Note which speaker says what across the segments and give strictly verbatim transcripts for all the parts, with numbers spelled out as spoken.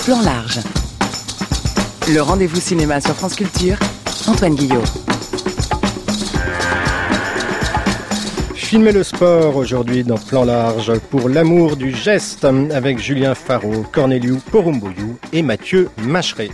Speaker 1: Plan large. Le rendez-vous cinéma sur France Culture, Antoine Guillot.
Speaker 2: Filmer le sport aujourd'hui dans Plan large pour l'amour du geste avec Julien Faro, Corneliu Porumboiu et Mathieu Macheret.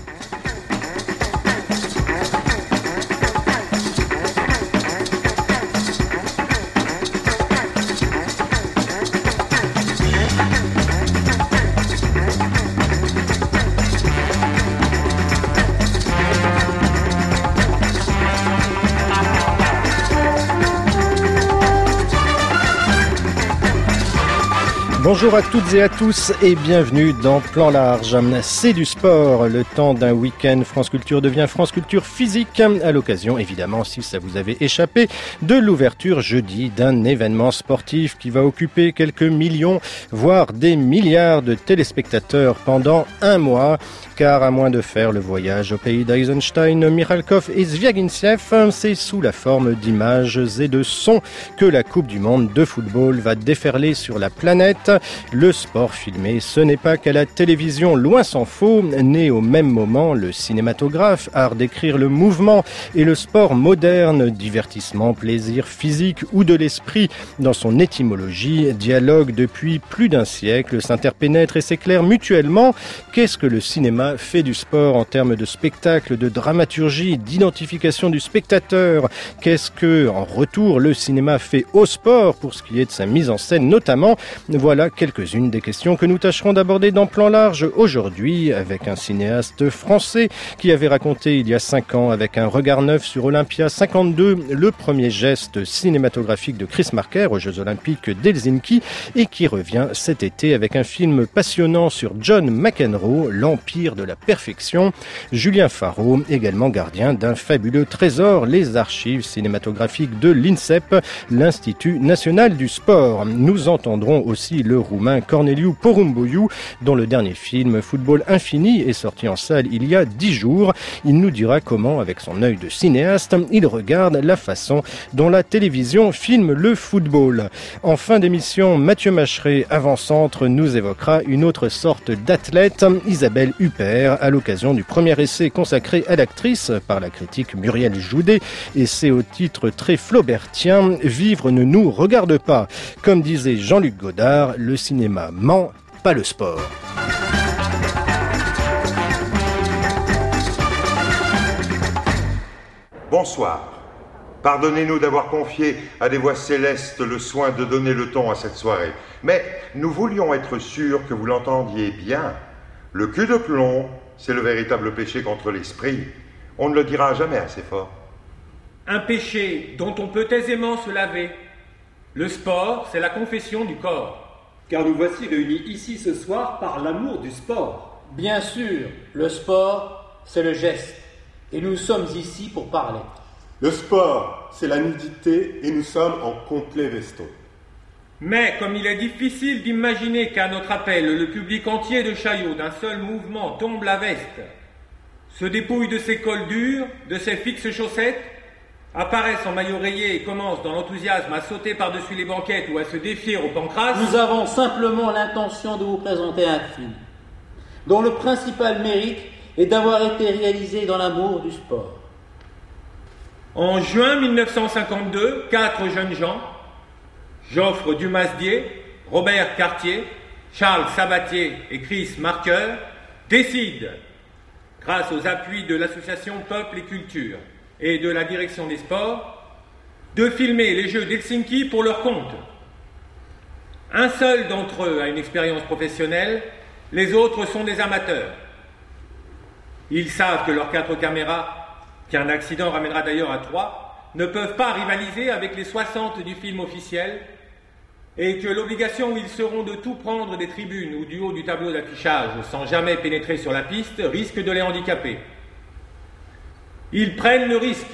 Speaker 2: Bonjour à toutes et à tous et bienvenue dans Plan large. C'est du sport, le temps d'un week-end. France Culture devient France Culture physique à l'occasion, évidemment, si ça vous avait échappé, de l'ouverture jeudi d'un événement sportif qui va occuper quelques millions, voire des milliards de téléspectateurs pendant un mois. Car à moins de faire le voyage au pays d'Eisenstein, Mikhalkov et Zviagintsev, c'est sous la forme d'images et de sons que la Coupe du Monde de football va déferler sur la planète. Le sport filmé, ce n'est pas qu'à la télévision, loin s'en faut, né au même moment le cinématographe, art d'écrire le mouvement et le sport moderne, divertissement, plaisir physique ou de l'esprit. Dans son étymologie, dialogue depuis plus d'un siècle, s'interpénètre et s'éclaire mutuellement. Qu'est-ce que le cinéma fait du sport en termes de spectacle, de dramaturgie, d'identification du spectateur? Qu'est-ce que, en retour, le cinéma fait au sport pour ce qui est de sa mise en scène notamment? Voilà quelques-unes des questions que nous tâcherons d'aborder dans Plan large aujourd'hui avec un cinéaste français qui avait raconté il y a cinq ans avec un regard neuf sur Olympia cinquante-deux le premier geste cinématographique de Chris Marker aux Jeux Olympiques d'Helsinki et qui revient cet été avec un film passionnant sur John McEnroe, l'empire de la perfection. Julien Faro, également gardien d'un fabuleux trésor, les archives cinématographiques de l'INSEP, l'Institut national du sport. Nous entendrons aussi le roumain Corneliu Porumboiu, dont le dernier film Football Infini est sorti en salle il y a dix jours. Il nous dira comment, avec son œil de cinéaste, il regarde la façon dont la télévision filme le football. En fin d'émission, Mathieu Macheret, avant-centre, nous évoquera une autre sorte d'athlète, Isabelle Huppert, à l'occasion du premier essai consacré à l'actrice par la critique Muriel Joudet, essai au titre très flaubertien, « Vivre ne nous regarde pas ». Comme disait Jean-Luc Godard, le cinéma ment, pas le sport.
Speaker 3: Bonsoir. Pardonnez-nous d'avoir confié à des voix célestes le soin de donner le ton à cette soirée. Mais nous voulions être sûrs que vous l'entendiez bien. Le cul de plomb, c'est le véritable péché contre l'esprit. On ne le dira jamais assez fort.
Speaker 4: Un péché dont on peut aisément se laver. Le sport, c'est la confession du corps.
Speaker 5: Car nous voici réunis ici ce soir par l'amour du sport.
Speaker 6: Bien sûr, le sport, c'est le geste. Et nous sommes ici pour parler.
Speaker 7: Le sport, c'est la nudité et nous sommes en complet veston.
Speaker 4: Mais comme il est difficile d'imaginer qu'à notre appel, le public entier de Chaillot, d'un seul mouvement, tombe la veste, se dépouille de ses cols durs, de ses fixes chaussettes, apparaissent en maillot rayé et commencent dans l'enthousiasme à sauter par-dessus les banquettes ou à se défier au pancras.
Speaker 6: Nous avons simplement l'intention de vous présenter un film dont le principal mérite est d'avoir été réalisé dans l'amour du sport.
Speaker 4: En juin mille neuf cent cinquante-deux, quatre jeunes gens, Joffre Dumasdier, Robert Cartier, Charles Sabatier et Chris Marker, décident, grâce aux appuis de l'association Peuple et Culture et de la direction des sports, de filmer les Jeux d'Helsinki pour leur compte. Un seul d'entre eux a une expérience professionnelle, les autres sont des amateurs. Ils savent que leurs quatre caméras, qu'un accident ramènera d'ailleurs à trois, ne peuvent pas rivaliser avec les soixante du film officiel et que l'obligation où ils seront de tout prendre des tribunes ou du haut du tableau d'affichage sans jamais pénétrer sur la piste risque de les handicaper. Ils prennent le risque,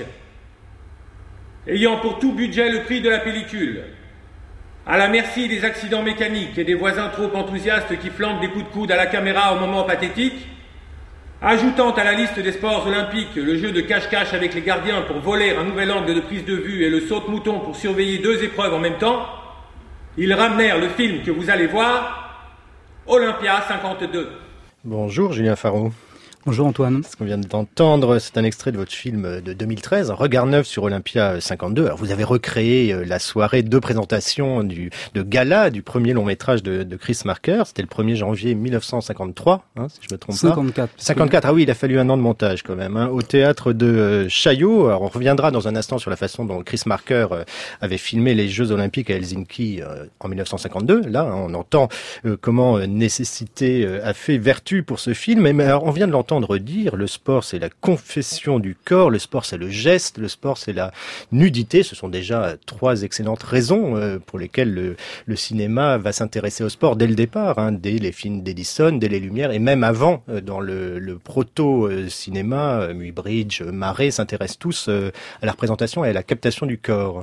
Speaker 4: ayant pour tout budget le prix de la pellicule, à la merci des accidents mécaniques et des voisins trop enthousiastes qui flanquent des coups de coude à la caméra au moment pathétique, ajoutant à la liste des sports olympiques le jeu de cache-cache avec les gardiens pour voler un nouvel angle de prise de vue et le saute-mouton pour surveiller deux épreuves en même temps, ils ramenèrent le film que vous allez voir, Olympia cinquante-deux.
Speaker 2: Bonjour Julien Farou.
Speaker 8: Bonjour Antoine.
Speaker 2: Ce qu'on vient d'entendre, c'est un extrait de votre film de deux mille treize, Regard neuf sur Olympia cinquante-deux. Alors vous avez recréé la soirée de présentation du, de gala du premier long métrage de, de Chris Marker. C'était le premier janvier mille neuf cent cinquante-trois, hein, si je me trompe
Speaker 8: cinquante-quatre.
Speaker 2: pas. cinquante-quatre. Ah oui, il a fallu un an de montage quand même, hein, au théâtre de Chaillot. Alors on reviendra dans un instant sur la façon dont Chris Marker euh, avait filmé les Jeux Olympiques à Helsinki euh, en mille neuf cent cinquante-deux. Là, hein, on entend euh, comment euh, nécessité euh, a fait vertu pour ce film. Mais alors, on vient de l'entendre dire, le sport c'est la confession du corps, le sport c'est le geste, le sport c'est la nudité. Ce sont déjà trois excellentes raisons euh, pour lesquelles le, le cinéma va s'intéresser au sport dès le départ, hein, dès les films d'Edison, dès les Lumières, et même avant, euh, dans le, le proto-cinéma, euh, Muybridge, Marais s'intéressent tous euh, à la représentation et à la captation du corps.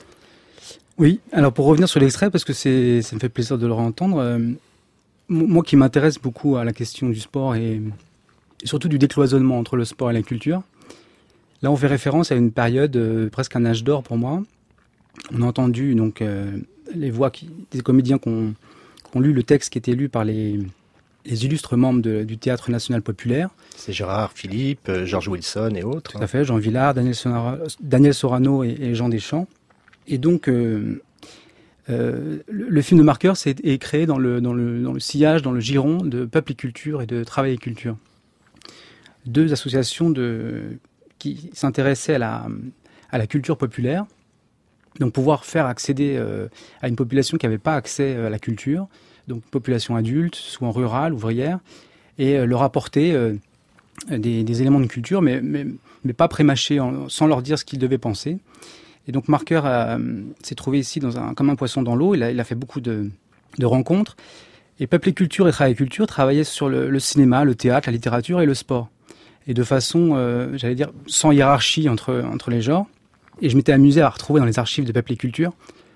Speaker 8: Oui, alors pour revenir sur l'extrait, parce que c'est, ça me fait plaisir de le réentendre, euh, moi qui m'intéresse beaucoup à la question du sport et Et surtout du décloisonnement entre le sport et la culture. Là, on fait référence à une période, euh, presque un âge d'or pour moi. On a entendu donc euh, les voix qui, des comédiens qui ont, qui ont lu le texte qui était lu par les, les illustres membres de, du Théâtre National Populaire.
Speaker 2: C'est Gérard Philippe, George Wilson et autres.
Speaker 8: Tout à fait, Jean Villard, Daniel, Sonara, Daniel Sorano et, et Jean Deschamps. Et donc, euh, euh, le, le film de Marker c'est, est créé dans le, dans, le, dans le sillage, dans le giron de Peuple et Culture et de Travail et Culture. Deux associations de, qui s'intéressaient à la, à la culture populaire, donc pouvoir faire accéder euh, à une population qui n'avait pas accès à la culture, donc population adulte, souvent rurale, ouvrière, et euh, leur apporter euh, des, des éléments de culture, mais, mais, mais pas prémâchés, en, sans leur dire ce qu'ils devaient penser. Et donc Marker a, s'est trouvé ici dans un, comme un poisson dans l'eau, il a, il a fait beaucoup de, de rencontres, et Peuple et Culture et Travail et Culture travaillaient sur le, le cinéma, le théâtre, la littérature et le sport. Et de façon, euh, j'allais dire, sans hiérarchie entre, entre les genres. Et je m'étais amusé à retrouver dans les archives de Peuple et Culture,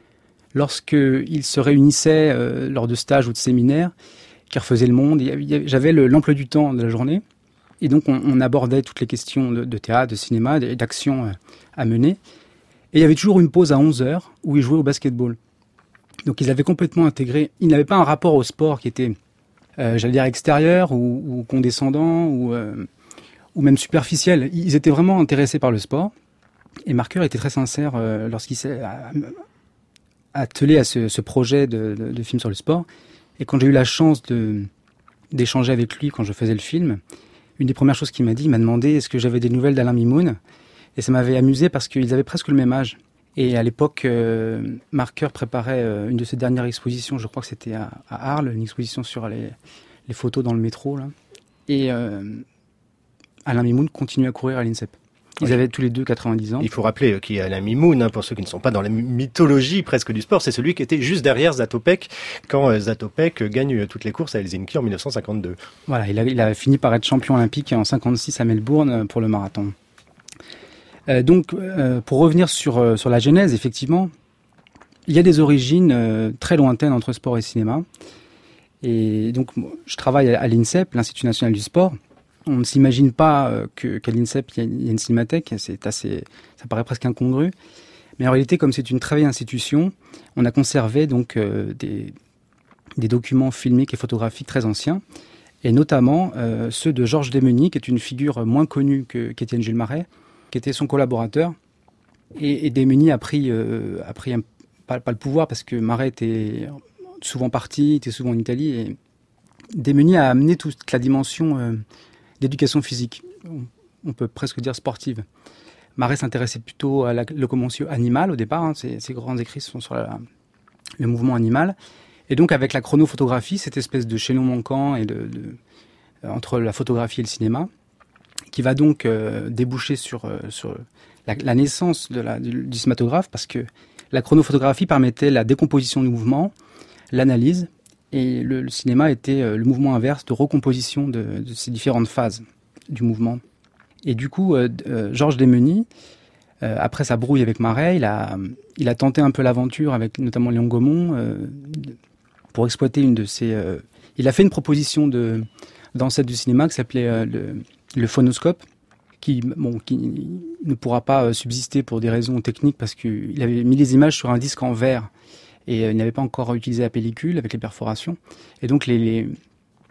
Speaker 8: lorsqu'ils se réunissaient euh, lors de stages ou de séminaires, qui refaisaient le monde. J'avais le, l'emploi du temps de la journée, et donc on, on abordait toutes les questions de, de théâtre, de cinéma, d'action euh, à mener. Et il y avait toujours une pause à onze heures où ils jouaient au basketball. Donc ils avaient complètement intégré, ils n'avaient pas un rapport au sport qui était, euh, j'allais dire, extérieur ou, ou condescendant, ou... Euh, ou même superficiels. Ils étaient vraiment intéressés par le sport. Et Marker était très sincère euh, lorsqu'il s'est attelé à ce, ce projet de, de, de film sur le sport. Et quand j'ai eu la chance de, d'échanger avec lui quand je faisais le film, une des premières choses qu'il m'a dit, il m'a demandé est-ce que j'avais des nouvelles d'Alain Mimoun. Et ça m'avait amusé parce qu'ils avaient presque le même âge. Et à l'époque, euh, Marker préparait euh, une de ses dernières expositions, je crois que c'était à, à Arles, une exposition sur les, les photos dans le métro, là. Et... Euh, Alain Mimoun continuait à courir à l'INSEP. Ils oui. avaient tous les deux quatre-vingt-dix ans.
Speaker 2: Il faut rappeler qu'il y a Alain Mimoun, hein, pour ceux qui ne sont pas dans la mythologie presque du sport, c'est celui qui était juste derrière Zatopek quand Zatopek gagne toutes les courses à Helsinki en mille neuf cent cinquante-deux.
Speaker 8: Voilà, il a, il a fini par être champion olympique en cinquante-six à Melbourne pour le marathon. Euh, donc, euh, pour revenir sur, euh, sur la genèse, effectivement, il y a des origines euh, très lointaines entre sport et cinéma. Et donc, je travaille à l'INSEP, l'Institut National du Sport. On ne s'imagine pas que, qu'à l'INSEP, il y a une cinémathèque. C'est assez, ça paraît presque incongru. Mais en réalité, comme c'est une très vieille institution, on a conservé donc euh, des, des documents filmiques et photographiques très anciens, et notamment euh, ceux de Georges Desmeny, qui est une figure moins connue que, qu'Étienne Jules Marais, qui était son collaborateur. Et, et Desmeny a pris, euh, a pris un, pas, pas le pouvoir, parce que Marais était souvent parti, était souvent en Italie, et Desmeny a amené toute la dimension... Euh, d'éducation physique, on peut presque dire sportive. Marais s'intéressait plutôt à la locomotion animale au départ, hein, ses, ses grands écrits sont sur la, le mouvement animal. Et donc avec la chronophotographie, cette espèce de chaînon manquant et de, de, euh, entre la photographie et le cinéma, qui va donc euh, déboucher sur, euh, sur la, la naissance de la, du, du cinématographe, parce que la chronophotographie permettait la décomposition du mouvement, l'analyse, et le, le cinéma était euh, le mouvement inverse de recomposition de, de ces différentes phases du mouvement. Et du coup, euh, euh, Georges Desmeny, euh, après sa brouille avec Marais, il a, il a tenté un peu l'aventure avec notamment Léon Gaumont euh, pour exploiter une de ses... Euh, il a fait une proposition de, d'ancêtre du cinéma qui s'appelait euh, le, le phonoscope, qui, bon, qui ne pourra pas subsister pour des raisons techniques parce qu'il avait mis les images sur un disque en verre. Et il n'avait pas encore utilisé la pellicule avec les perforations. Et donc les, les,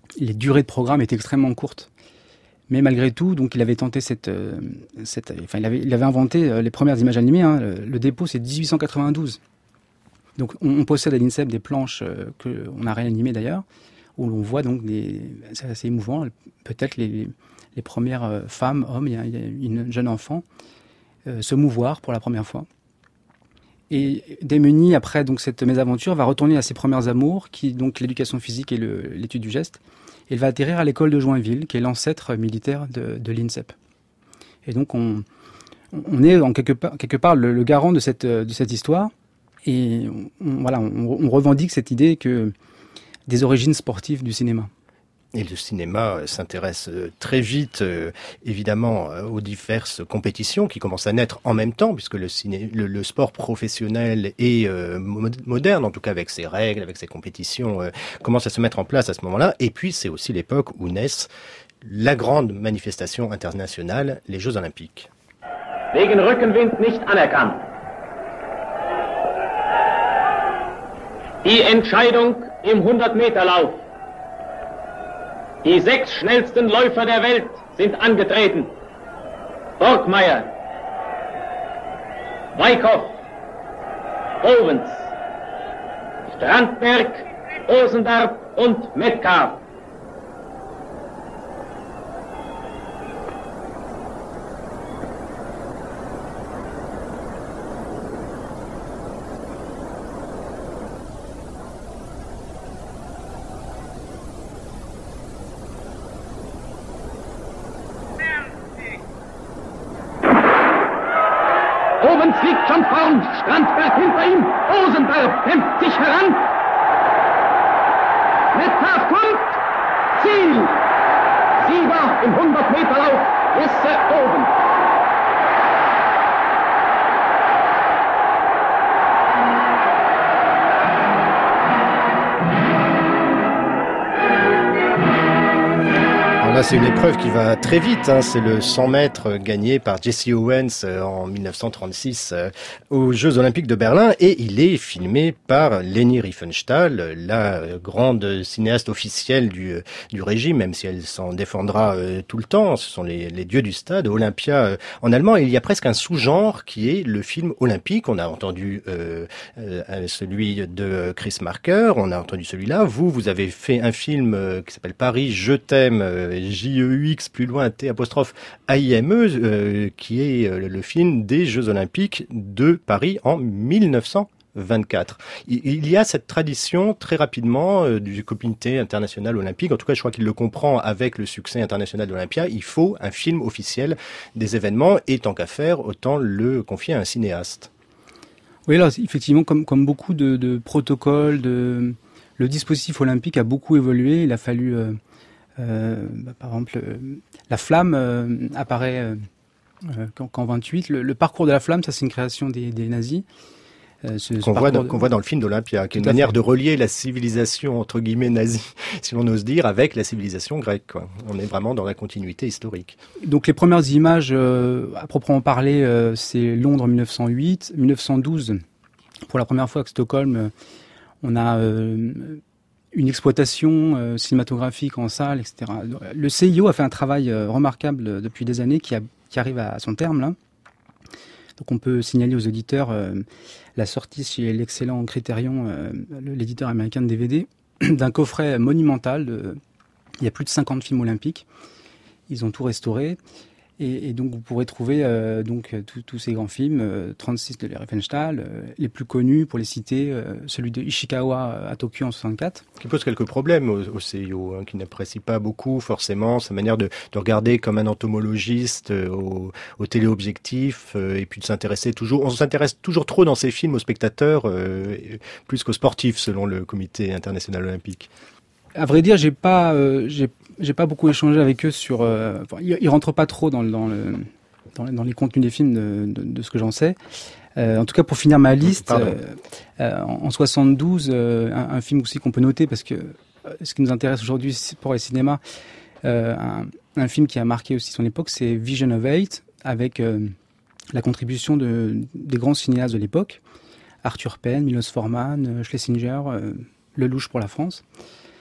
Speaker 8: les durées de programme étaient extrêmement courtes. Mais malgré tout, donc il avait tenté cette, euh, cette enfin il avait, il avait inventé euh, les premières images animées. Hein. Le, le dépôt, c'est dix-huit cent quatre-vingt-douze. Donc on, on possède à l'INSEP des planches euh, que on a réanimées d'ailleurs, où l'on voit donc des, c'est assez émouvant. Peut-être les, les premières euh, femmes, hommes, il y a, il y a une jeune enfant euh, se mouvoir pour la première fois. Et Démeny, après donc cette mésaventure, va retourner à ses premières amours, qui donc l'éducation physique et le, l'étude du geste. Il va atterrir à l'école de Joinville, qui est l'ancêtre militaire de, de l'INSEP. Et donc, on, on est en quelque part, quelque part le, le garant de cette, de cette histoire. Et on, voilà, on, on revendique cette idée que des origines sportives du cinéma.
Speaker 2: Et le cinéma s'intéresse très vite, euh, évidemment, aux diverses compétitions qui commencent à naître en même temps, puisque le, ciné, le, le sport professionnel et euh, moderne, en tout cas avec ses règles, avec ses compétitions, euh, commence à se mettre en place à ce moment-là. Et puis, c'est aussi l'époque où naissent la grande manifestation internationale, les Jeux Olympiques.
Speaker 9: Wegen Rückenwind nicht anerkannt. Die Entscheidung im hundert-Meter-Lauf. Die sechs schnellsten Läufer der Welt sind angetreten. Borgmeier, Weikhoff, Owens, Strandberg, Osendarp und Metcalf. Owens liegt schon vorn, Strandberg hinter ihm, Osendarp kämpft sich heran. Metcalf kommt, Ziel! Sieger im hundert-Meter-Lauf, Jesse Owens.
Speaker 2: Là, c'est une épreuve qui va très vite. Hein. C'est le cent mètres gagné par Jesse Owens en mille neuf cent trente-six euh, aux Jeux Olympiques de Berlin. Et il est filmé par Leni Riefenstahl, la grande cinéaste officielle du, du régime, même si elle s'en défendra euh, tout le temps. Ce sont les, les dieux du stade, Olympia euh, en allemand. Et il y a presque un sous-genre qui est le film olympique. On a entendu euh, euh, celui de Chris Marker, on a entendu celui-là. Vous, vous avez fait un film euh, qui s'appelle Paris, je t'aime, euh, J E U X plus loin T apostrophe A I M E, euh, qui est euh, le film des Jeux Olympiques de Paris en mille neuf cent vingt-quatre. Il, il y a cette tradition très rapidement euh, du comité international olympique, en tout cas je crois qu'il le comprend avec le succès international d'Olympia, il faut un film officiel des événements et tant qu'à faire, autant le confier à un cinéaste.
Speaker 8: Oui, là, effectivement, comme, comme beaucoup de, de protocoles, de, le dispositif olympique a beaucoup évolué, il a fallu... Euh, Euh, bah, par exemple, euh, la flamme euh, apparaît euh, euh, qu'en, qu'en vingt-huit. Le, le parcours de la flamme, ça c'est une création des, des nazis.
Speaker 2: Euh, ce, qu'on, ce voit dans, de... qu'on voit dans le film d'Olympia, qui est une manière fait. de relier la civilisation entre guillemets nazie, si l'on ose dire, avec la civilisation grecque, quoi. On est vraiment dans la continuité historique.
Speaker 8: Donc les premières images, euh, à proprement parler, euh, c'est Londres mille neuf cent huit, mille neuf cent douze. Pour la première fois à Stockholm, euh, on a euh, une exploitation euh, cinématographique en salle, et cetera. Le C I O a fait un travail euh, remarquable depuis des années qui, a, qui arrive à, à son terme, là. Donc on peut signaler aux auditeurs euh, la sortie chez l'excellent Criterion, euh, l'éditeur américain de D V D, d'un coffret monumental. De, il y a plus de cinquante films olympiques. Ils ont tout restauré. Et, et donc vous pourrez trouver euh, donc tous ces grands films, euh, trente-six de Riefenstahl, euh, les plus connus pour les citer, euh, celui de Ishikawa à Tokyo en soixante-quatre.
Speaker 2: Qui pose quelques problèmes au, au C I O, hein, qui n'apprécie pas beaucoup forcément sa manière de, de regarder comme un entomologiste euh, au, au téléobjectif euh, et puis de s'intéresser toujours. On s'intéresse toujours trop dans ces films aux spectateurs euh, plus qu'aux sportifs selon le Comité international olympique.
Speaker 8: À vrai dire, j'ai pas, euh, j'ai, j'ai pas beaucoup échangé avec eux sur. Euh, enfin, ils, ils rentrent pas trop dans, dans le, dans, dans les contenus des films de, de, de ce que j'en sais. Euh, en tout cas, pour finir ma liste, euh, euh, en, en soixante-douze, euh, un, un film aussi qu'on peut noter parce que euh, ce qui nous intéresse aujourd'hui pour les cinémas, euh, un, un film qui a marqué aussi son époque, c'est Vision of Eight, avec euh, la contribution de des grands cinéastes de l'époque, Arthur Penn, Milos Forman, Schlesinger, euh, Lelouch pour la France.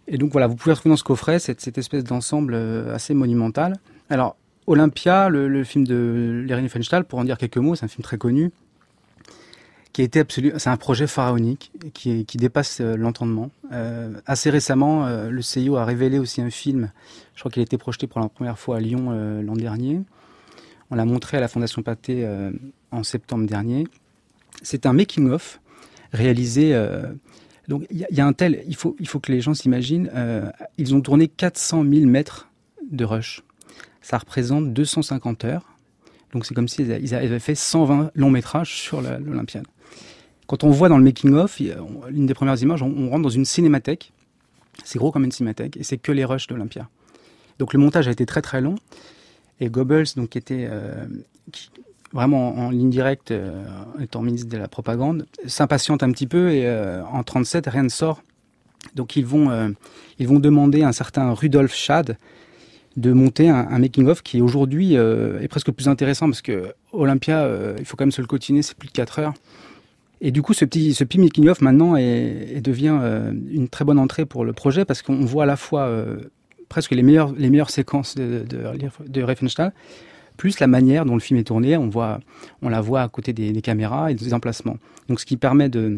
Speaker 8: Et donc voilà, vous pouvez retrouver dans ce coffret cette, cette espèce d'ensemble euh, assez monumental. Alors, Olympia, le, le film de Larry Riefenstahl, pour en dire quelques mots, c'est un film très connu, qui a été absolu, c'est un projet pharaonique, qui, qui dépasse euh, l'entendement. Euh, assez récemment, euh, le C I O a révélé aussi un film, je crois qu'il a été projeté pour la première fois à Lyon euh, l'an dernier. On l'a montré à la Fondation Pathé euh, en septembre dernier. C'est un making-of réalisé... Euh, Donc il y, y a un tel, il faut, il faut que les gens s'imaginent, euh, ils ont tourné quatre cent mille mètres de rush. Ça représente deux cent cinquante heures. Donc c'est comme s'ils ils avaient fait cent vingt longs métrages sur la, l'Olympiade. Quand on voit dans le making-of, l'une des premières images, on, on rentre dans une cinémathèque. C'est gros comme une cinémathèque et c'est que les rushs d'Olympia. Donc le montage a été très très long. Et Goebbels, donc, qui était... Euh, qui, vraiment en, en ligne directe, euh, étant ministre de la propagande, s'impatiente un petit peu et euh, en trente-sept, rien ne sort. Donc ils vont, euh, ils vont demander à un certain Rudolf Schad de monter un, un making-of qui aujourd'hui euh, est presque plus intéressant parce que Olympia, euh, il faut quand même se le cotiner, c'est plus de quatre heures. Et du coup, ce petit, ce petit making-of maintenant est, est devient euh, une très bonne entrée pour le projet parce qu'on voit à la fois euh, presque les meilleures, les meilleures séquences de, de, de Riefenstahl, plus la manière dont le film est tourné, on voit, on la voit à côté des, des caméras et des emplacements. Donc, ce qui permet de,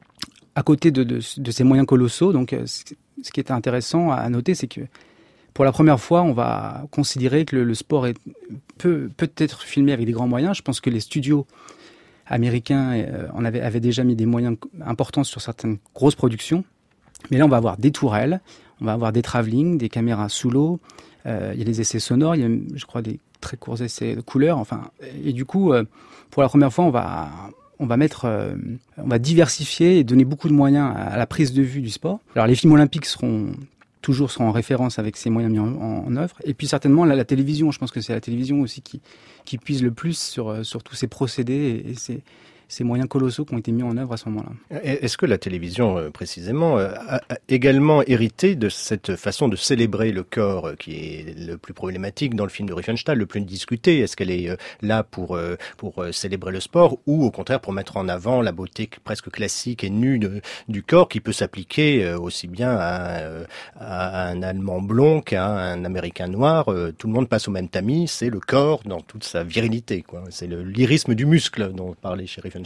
Speaker 8: à côté de, de, de ces moyens colossaux, donc, ce qui est intéressant à noter, c'est que pour la première fois, on va considérer que le, le sport est, peut, peut être filmé avec des grands moyens. Je pense que les studios américains euh, en avaient, avaient déjà mis des moyens importants sur certaines grosses productions. Mais là, on va avoir des tourelles, on va avoir des travelling, des caméras sous l'eau, euh, il y a des essais sonores, il y a, je crois, des très courts essais de couleurs, enfin, et du coup, euh, pour la première fois, on va, on va mettre, euh, on va diversifier et donner beaucoup de moyens à la prise de vue du sport. Alors, les films olympiques seront toujours seront en référence avec ces moyens mis en, en, en œuvre, et puis certainement la, la télévision. Je pense que c'est la télévision aussi qui, qui puise le plus sur, sur tous ces procédés et, et ces, ces moyens colossaux qui ont été mis en œuvre à ce moment-là.
Speaker 2: Est-ce que la télévision, précisément, a également hérité de cette façon de célébrer le corps qui est le plus problématique dans le film de Riefenstahl, le plus discuté? Est-ce qu'elle est là pour, pour célébrer le sport ou au contraire pour mettre en avant la beauté presque classique et nue de, du corps qui peut s'appliquer aussi bien à, à un Allemand blond qu'à un Américain noir? Tout le monde passe au même tamis, c'est le corps dans toute sa virilité, quoi. C'est le lyrisme du muscle dont parlait chez Riefenstahl.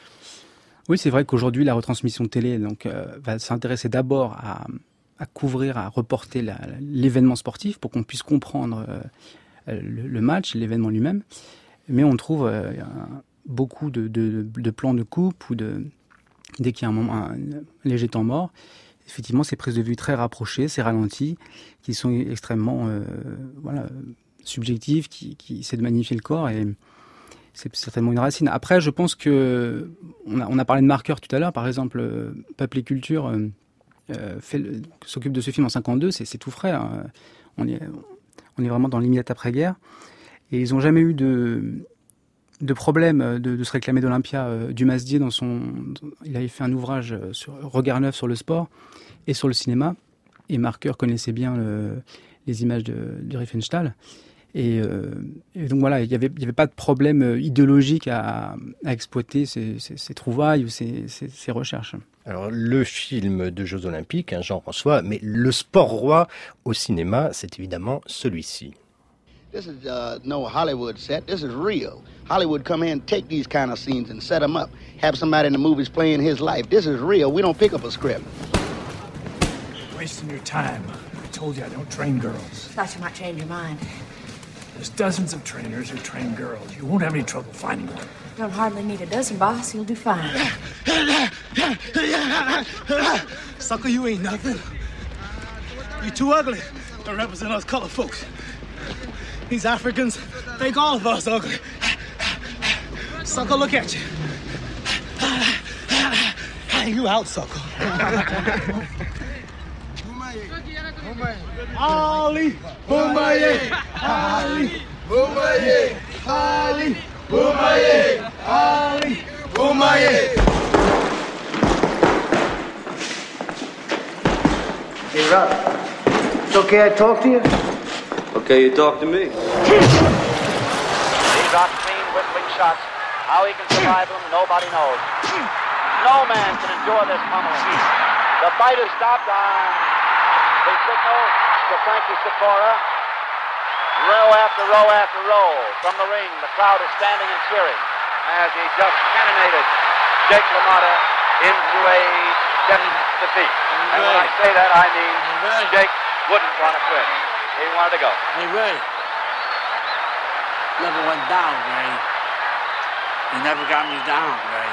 Speaker 8: Oui, c'est vrai qu'aujourd'hui, la retransmission de télé donc, euh, va s'intéresser d'abord à, à couvrir, à reporter la, l'événement sportif pour qu'on puisse comprendre euh, le, le match, l'événement lui-même. Mais on trouve euh, beaucoup de, de, de plans de coupe ou de, dès qu'il y a un, moment, un, un léger temps mort, effectivement, ces prises de vue très rapprochées, ces ralentis, qui sont extrêmement euh, voilà, subjectifs, qui, qui essaient de magnifier le corps et c'est certainement une racine. Après, je pense que on a, on a parlé de marqueurs tout à l'heure. Par exemple, euh, Peuple et Culture euh, fait le, s'occupe de ce film en cinquante-deux. C'est, c'est tout frais. Hein. On est, on est vraiment dans l'immédiat après-guerre. Et ils n'ont jamais eu de, de problème de, de se réclamer d'Olympia. Euh, Dumas Dier, dans son, il avait fait un ouvrage sur Regard neuf sur le sport et sur le cinéma. Et Marqueur connaissait bien le, les images de, de Riefenstahl. Et, euh, et donc voilà, il n'y avait, il y avait pas de problème idéologique à, à exploiter ces, ces, ces trouvailles ou ces, ces, ces recherches.
Speaker 2: Alors le film de Jeux Olympiques, un genre en soi, mais le sport roi au cinéma, c'est évidemment celui-ci.
Speaker 10: This is uh, no Hollywood set. This is real. Hollywood come in, take these kind of scenes and set them up. Have somebody in the movies playing his life. This is real. We don't pick up a script.
Speaker 11: You're wasting your time. I told you I don't train girls.
Speaker 12: Thought you might change your mind.
Speaker 11: There's dozens of trainers who train girls. You won't have any trouble finding one.
Speaker 12: Don't hardly need a dozen, boss. You'll do fine.
Speaker 11: Sucker, you ain't nothing. You're too ugly to represent us color folks. These Africans think all of us ugly. Sucker, look at you. You out, sucker. Ali, Boumaier, Ali, Boumaier, Ali, Boumaier, Ali, Boumaier.
Speaker 13: Hey, Rob, it's okay I talk to you?
Speaker 14: Okay, you talk to me.
Speaker 15: These are clean, whistling shots. How he can survive them, nobody knows. No man can endure this pummeling. The fight is stopped on They signal to Frankie Sikora. Row after row after row. From the ring, the crowd is standing and cheering as he just cannonaded Jake LaMotta into a definite defeat. And when I say that, I mean Jake wouldn't want to quit. He wanted to go.
Speaker 16: Hey, Ray. Never went down, Ray. You never got me down, Ray.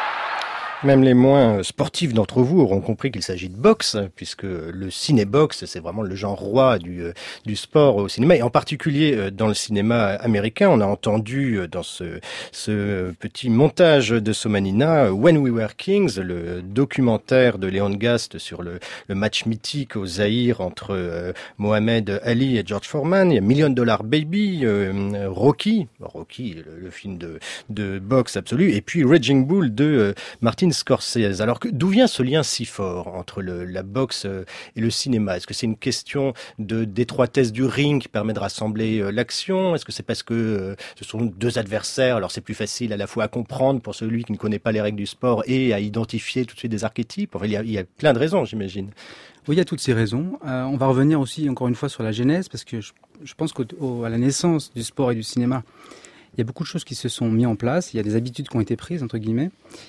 Speaker 2: Même les moins sportifs d'entre vous auront compris qu'il s'agit de boxe, puisque le ciné-boxe, c'est vraiment le genre roi du, du sport au cinéma, et en particulier dans le cinéma américain. On a entendu dans ce, ce petit montage de Somanina When We Were Kings, le documentaire de Léon Gast sur le, le match mythique au Zaïre entre euh, Mohamed Ali et George Foreman. Il y a Million Dollar Baby, euh, Rocky, Rocky, le, le film de, de boxe absolu, et puis Raging Bull de euh, Martin Scorsese. Alors, d'où vient ce lien si fort entre le, la boxe et le cinéma? Est-ce que c'est une question de d'étroitesse du ring qui permet de rassembler euh, l'action? Est-ce que c'est parce que euh, ce sont deux adversaires, alors c'est plus facile à la fois à comprendre pour celui qui ne connaît pas les règles du sport et à identifier tout de suite des archétypes? Enfin, il y a, il y a plein de raisons, j'imagine.
Speaker 8: Oui, il y a toutes ces raisons. Euh, on va revenir aussi, encore une fois, sur la genèse, parce que je, je pense qu'à la naissance du sport et du cinéma, il y a beaucoup de choses qui se sont mises en place, il y a des habitudes qui ont été prises, entre guillemets.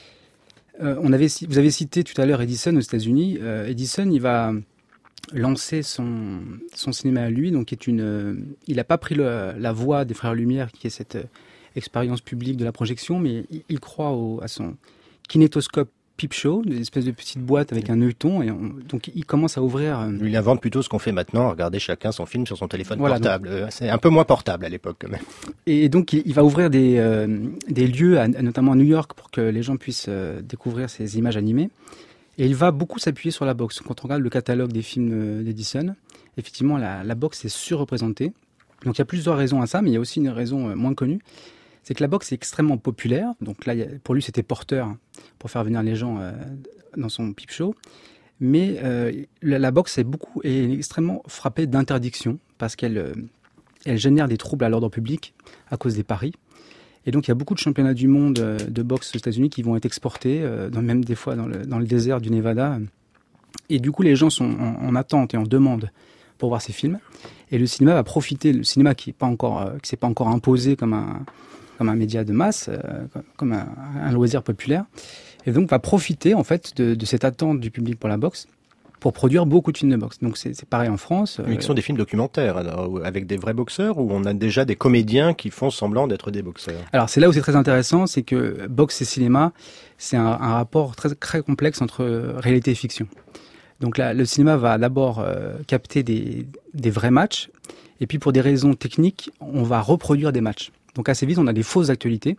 Speaker 8: Euh, on avait, vous avez cité tout à l'heure Edison aux États-Unis. Euh, Edison, il va lancer son, son cinéma à lui, donc est une, euh, il n'a pas pris le, la voie des Frères Lumière, qui est cette euh, expérience publique de la projection, mais il, il croit au, à son kinétoscope Peep Show, une espèce de petite boîte avec un œilleton, et on, donc il commence à ouvrir. Euh...
Speaker 2: Il invente plutôt ce qu'on fait maintenant, regarder chacun son film sur son téléphone
Speaker 8: voilà,
Speaker 2: portable.
Speaker 8: Donc...
Speaker 2: C'est un peu moins portable à l'époque quand même.
Speaker 8: Et donc il, il va ouvrir des, euh, des lieux, à, notamment à New York, pour que les gens puissent euh, découvrir ces images animées. Et il va beaucoup s'appuyer sur la boxe. Quand on regarde le catalogue des films d'Edison, effectivement la, la boxe est surreprésentée. Donc il y a plusieurs raisons à ça, mais il y a aussi une raison euh, moins connue. C'est que la boxe est extrêmement populaire. Donc là, pour lui, c'était porteur pour faire venir les gens euh, dans son peep show. Mais euh, la, la boxe est, beaucoup, est extrêmement frappée d'interdiction parce qu'elle euh, elle génère des troubles à l'ordre public à cause des paris. Et donc, il y a beaucoup de championnats du monde euh, de boxe aux États-Unis qui vont être exportés, euh, dans, même des fois dans le, dans le désert du Nevada. Et du coup, les gens sont en, en attente et en demande pour voir ces films. Et le cinéma va profiter, le cinéma qui ne euh, s'est pas encore imposé comme un... comme un média de masse, euh, comme un, un loisir populaire, et donc va profiter en fait de, de cette attente du public pour la boxe, pour produire beaucoup de films de boxe. Donc c'est, c'est pareil en France.
Speaker 2: Mais qui sont des films documentaires, alors, avec des vrais boxeurs, ou on a déjà des comédiens qui font semblant d'être des boxeurs?
Speaker 8: Alors c'est là où c'est très intéressant, c'est que boxe et cinéma, c'est un, un rapport très, très complexe entre réalité et fiction. Donc là, le cinéma va d'abord euh, capter des, des vrais matchs, et puis pour des raisons techniques, on va reproduire des matchs. Donc assez vite, on a des fausses actualités,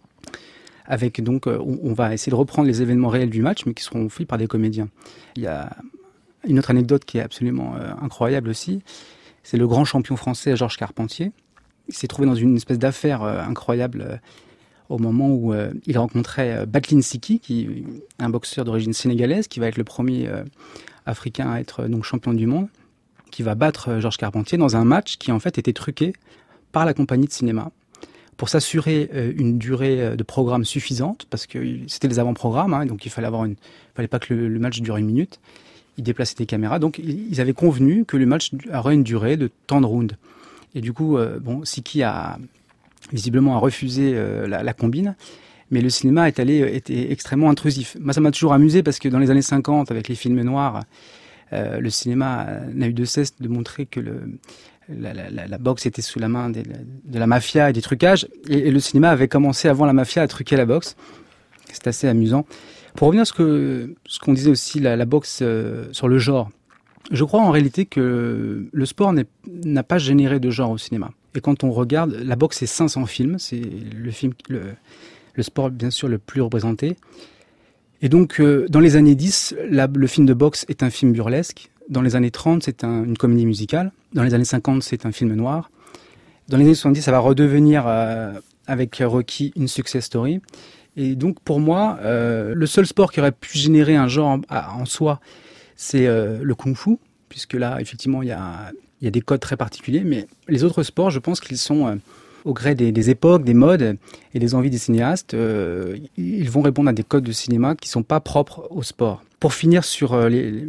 Speaker 8: avec donc, euh, on va essayer de reprendre les événements réels du match, mais qui seront faits par des comédiens. Il y a une autre anecdote qui est absolument euh, incroyable aussi, c'est le grand champion français Georges Carpentier. Il s'est trouvé dans une espèce d'affaire euh, incroyable euh, au moment où euh, il rencontrait euh, Batlin Siki, qui est un boxeur d'origine sénégalaise, qui va être le premier euh, Africain à être donc champion du monde, qui va battre euh, Georges Carpentier dans un match qui en fait était truqué par la compagnie de cinéma, pour s'assurer euh, une durée de programme suffisante, parce que c'était des avant-programmes, hein, donc il fallait avoir une, fallait pas que le, le match dure une minute. Ils déplaçaient des caméras, donc ils avaient convenu que le match aurait une durée de tant de rounds. Et du coup, euh, bon, Siki a visiblement a refusé euh, la, la combine, mais le cinéma est allé était extrêmement intrusif. Moi, ça m'a toujours amusé parce que dans les années cinquante, avec les films noirs, euh, le cinéma n'a eu de cesse de montrer que le La, la, la, la boxe était sous la main des, de la mafia et des trucages, et, et le cinéma avait commencé avant la mafia à truquer la boxe. C'est assez amusant. Pour revenir à ce que ce qu'on disait aussi, la, la boxe euh, sur le genre, je crois en réalité que le sport n'est, n'a pas généré de genre au cinéma. Et quand on regarde, la boxe c'est cinq cents films, c'est le film, le, le sport bien sûr le plus représenté. Et donc euh, dans les années dix, la, le film de boxe est un film burlesque. Dans les années trente, c'est un, une comédie musicale. Dans les années cinquante, c'est un film noir. Dans les années soixante-dix, ça va redevenir, euh, avec Rocky, une success story. Et donc, pour moi, euh, le seul sport qui aurait pu générer un genre en, en soi, c'est euh, le kung-fu, puisque là, effectivement, il y a, il y a des codes très particuliers. Mais les autres sports, je pense qu'ils sont, euh, au gré des, des époques, des modes et des envies des cinéastes, euh, ils vont répondre à des codes de cinéma qui ne sont pas propres au sport. Pour finir sur euh, les... les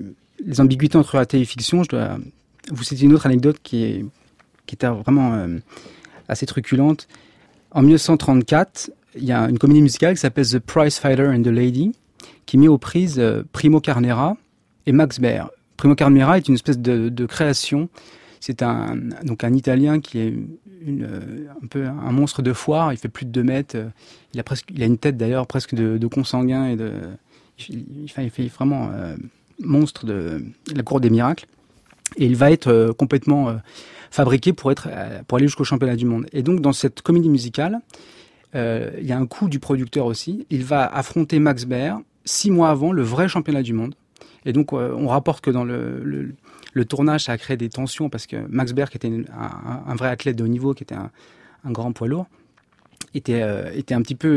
Speaker 8: les ambiguïtés entre réalité et fiction, je dois vous citer une autre anecdote qui est qui était vraiment euh, assez truculente. En dix-neuf cent trente-quatre, il y a une comédie musicale qui s'appelle The Prize Fighter and the Lady, qui met aux prises euh, Primo Carnera et Max Baer. Primo Carnera est une espèce de, de création. C'est un donc un Italien qui est une, euh, un peu un monstre de foire. Il fait plus de deux mètres. Euh, il a presque, il a une tête d'ailleurs presque de, de consanguin et de, il, il, il fait vraiment euh, monstre de la cour des miracles. Et il va être euh, complètement euh, fabriqué pour être euh, pour aller jusqu'au championnat du monde. Et donc dans cette comédie musicale, euh, il y a un coup du producteur aussi. Il va affronter Max Baer six mois avant le vrai championnat du monde. Et donc euh, on rapporte que dans le, le le tournage, ça a créé des tensions parce que Max Baer, qui était une, un, un vrai athlète de haut niveau, qui était un, un grand poids lourd, était euh, était un petit peu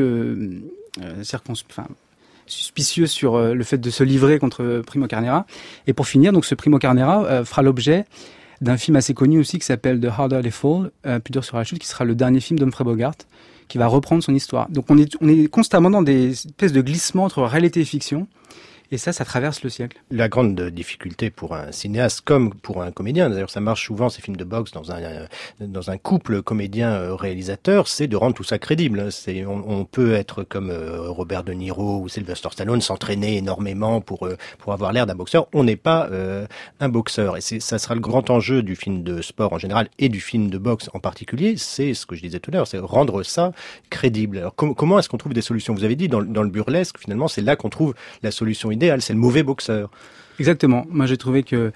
Speaker 8: euh, circonsp... enfin, suspicieux sur euh, le fait de se livrer contre Primo Carnera. Et pour finir, donc ce Primo Carnera euh, fera l'objet d'un film assez connu aussi qui s'appelle The Harder They Fall, euh, Plus dur sur la chute, qui sera le dernier film d'Humphrey Bogart, qui va reprendre son histoire. Donc on est on est constamment dans des espèces de glissements entre réalité et fiction. Et ça, ça traverse le siècle.
Speaker 2: La grande difficulté pour un cinéaste comme pour un comédien, d'ailleurs ça marche souvent ces films de boxe dans un dans un couple comédien-réalisateur, c'est de rendre tout ça crédible. C'est on, on peut être comme Robert De Niro ou Sylvester Stallone, s'entraîner énormément pour pour avoir l'air d'un boxeur. On n'est pas euh, un boxeur, et c'est ça sera le grand enjeu du film de sport en général et du film de boxe en particulier. C'est ce que je disais tout à l'heure, c'est rendre ça crédible. Alors com- comment est-ce qu'on trouve des solutions? Vous avez dit dans, dans le burlesque, finalement, c'est là qu'on trouve la solution idéal, c'est le mauvais boxeur.
Speaker 8: Exactement. Moi, j'ai trouvé que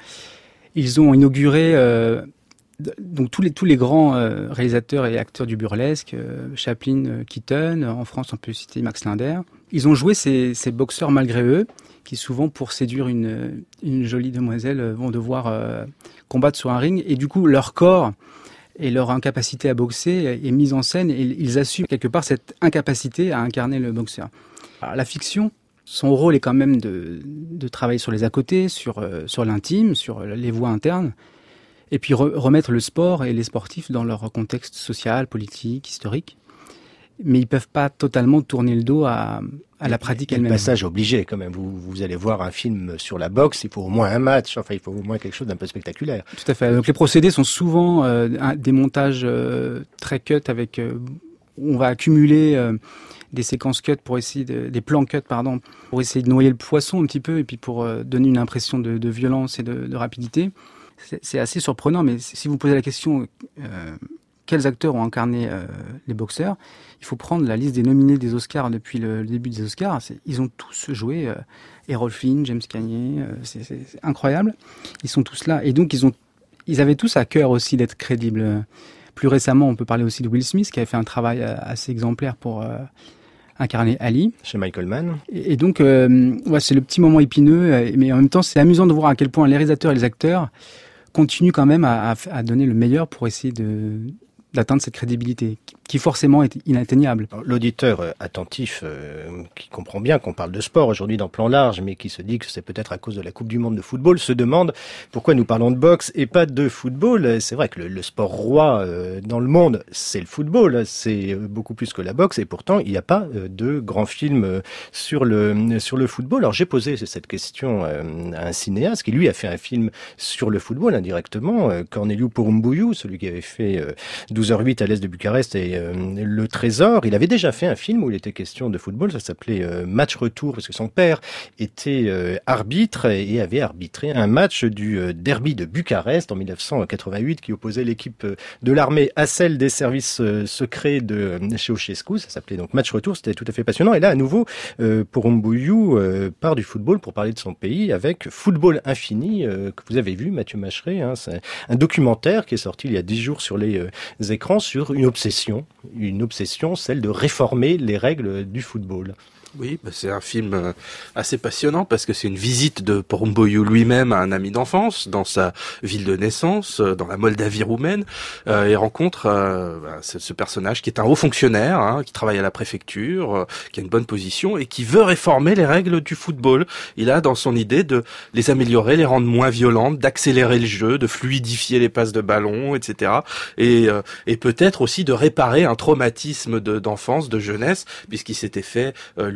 Speaker 8: ils ont inauguré euh, donc tous les tous les grands euh, réalisateurs et acteurs du burlesque, euh, Chaplin, euh, Keaton. En France, on peut citer Max Linder. Ils ont joué ces, ces boxeurs malgré eux, qui souvent pour séduire une une jolie demoiselle vont devoir euh, combattre sur un ring, et du coup leur corps et leur incapacité à boxer est mise en scène, et ils assument quelque part cette incapacité à incarner le boxeur. Alors, la fiction, son rôle est quand même de, de travailler sur les à-côtés, sur, euh, sur l'intime, sur les voies internes, et puis re- remettre le sport et les sportifs dans leur contexte social, politique, historique. Mais ils peuvent pas totalement tourner le dos à, à la pratique elle-même.
Speaker 2: Le passage obligé quand même. Vous, vous allez voir un film sur la boxe, il faut au moins un match, enfin il faut au moins quelque chose d'un peu spectaculaire.
Speaker 8: Tout à fait. Donc les procédés sont souvent euh, des montages euh, très cut avec... Euh, où on va accumuler... Euh, des séquences cut pour essayer de, des plans cut pardon pour essayer de noyer le poisson un petit peu, et puis pour euh, donner une impression de, de violence et de, de rapidité. C'est, c'est assez surprenant, mais si vous posez la question euh, quels acteurs ont incarné euh, les boxeurs, il faut prendre la liste des nominés des Oscars depuis le, le début des Oscars. C'est, ils ont tous joué, euh, Errol Flynn, James Cagney, euh, c'est, c'est, c'est incroyable. Ils sont tous là, et donc ils ont ils avaient tous à cœur aussi d'être crédibles. Plus récemment, on peut parler aussi de Will Smith, qui a fait un travail assez exemplaire pour euh, incarner Ali.
Speaker 2: Chez Michael Mann.
Speaker 8: Et, et donc, euh, ouais, c'est le petit moment épineux, mais en même temps, c'est amusant de voir à quel point les réalisateurs et les acteurs continuent quand même à, à, à donner le meilleur pour essayer de, d'atteindre cette crédibilité, qui forcément est inatteignable.
Speaker 2: L'auditeur euh, attentif, euh, qui comprend bien qu'on parle de sport aujourd'hui dans Plan Large, mais qui se dit que c'est peut-être à cause de la Coupe du Monde de football, se demande pourquoi nous parlons de boxe et pas de football. C'est vrai que le, le sport roi euh, dans le monde, c'est le football, c'est beaucoup plus que la boxe, et pourtant il n'y a pas euh, de grands films euh, sur le sur le football. Alors j'ai posé cette question euh, à un cinéaste qui lui a fait un film sur le football indirectement, euh, Corneliu Porumboiu, celui qui avait fait euh, douze heures huit à l'est de Bucarest et euh, Le Trésor. Il avait déjà fait un film où il était question de football, ça s'appelait euh, Match Retour, parce que son père était euh, arbitre et avait arbitré un match du euh, derby de Bucarest en dix-neuf cent quatre-vingt-huit qui opposait l'équipe de l'armée à celle des services euh, secrets de euh, Ceausescu. Ça s'appelait donc Match Retour, c'était tout à fait passionnant. Et là, à nouveau, euh, Porumboiu euh, part du football pour parler de son pays avec Football Infini, euh, que vous avez vu, Mathieu Macheret. Hein, c'est un documentaire qui est sorti il y a dix jours sur les euh, écrans sur une obsession, une obsession, celle de réformer les règles du football.
Speaker 17: Oui, bah c'est un film assez passionnant parce que c'est une visite de Porumboiu lui-même à un ami d'enfance dans sa ville de naissance, dans la Moldavie roumaine, euh, et rencontre euh, bah, ce, ce personnage qui est un haut fonctionnaire, hein, qui travaille à la préfecture, euh, qui a une bonne position et qui veut réformer les règles du football. Il a dans son idée de les améliorer, les rendre moins violentes, d'accélérer le jeu, de fluidifier les passes de ballon, et cetera. Et, euh, et peut-être aussi de réparer un traumatisme de, d'enfance, de jeunesse, puisqu'il s'était fait euh, lui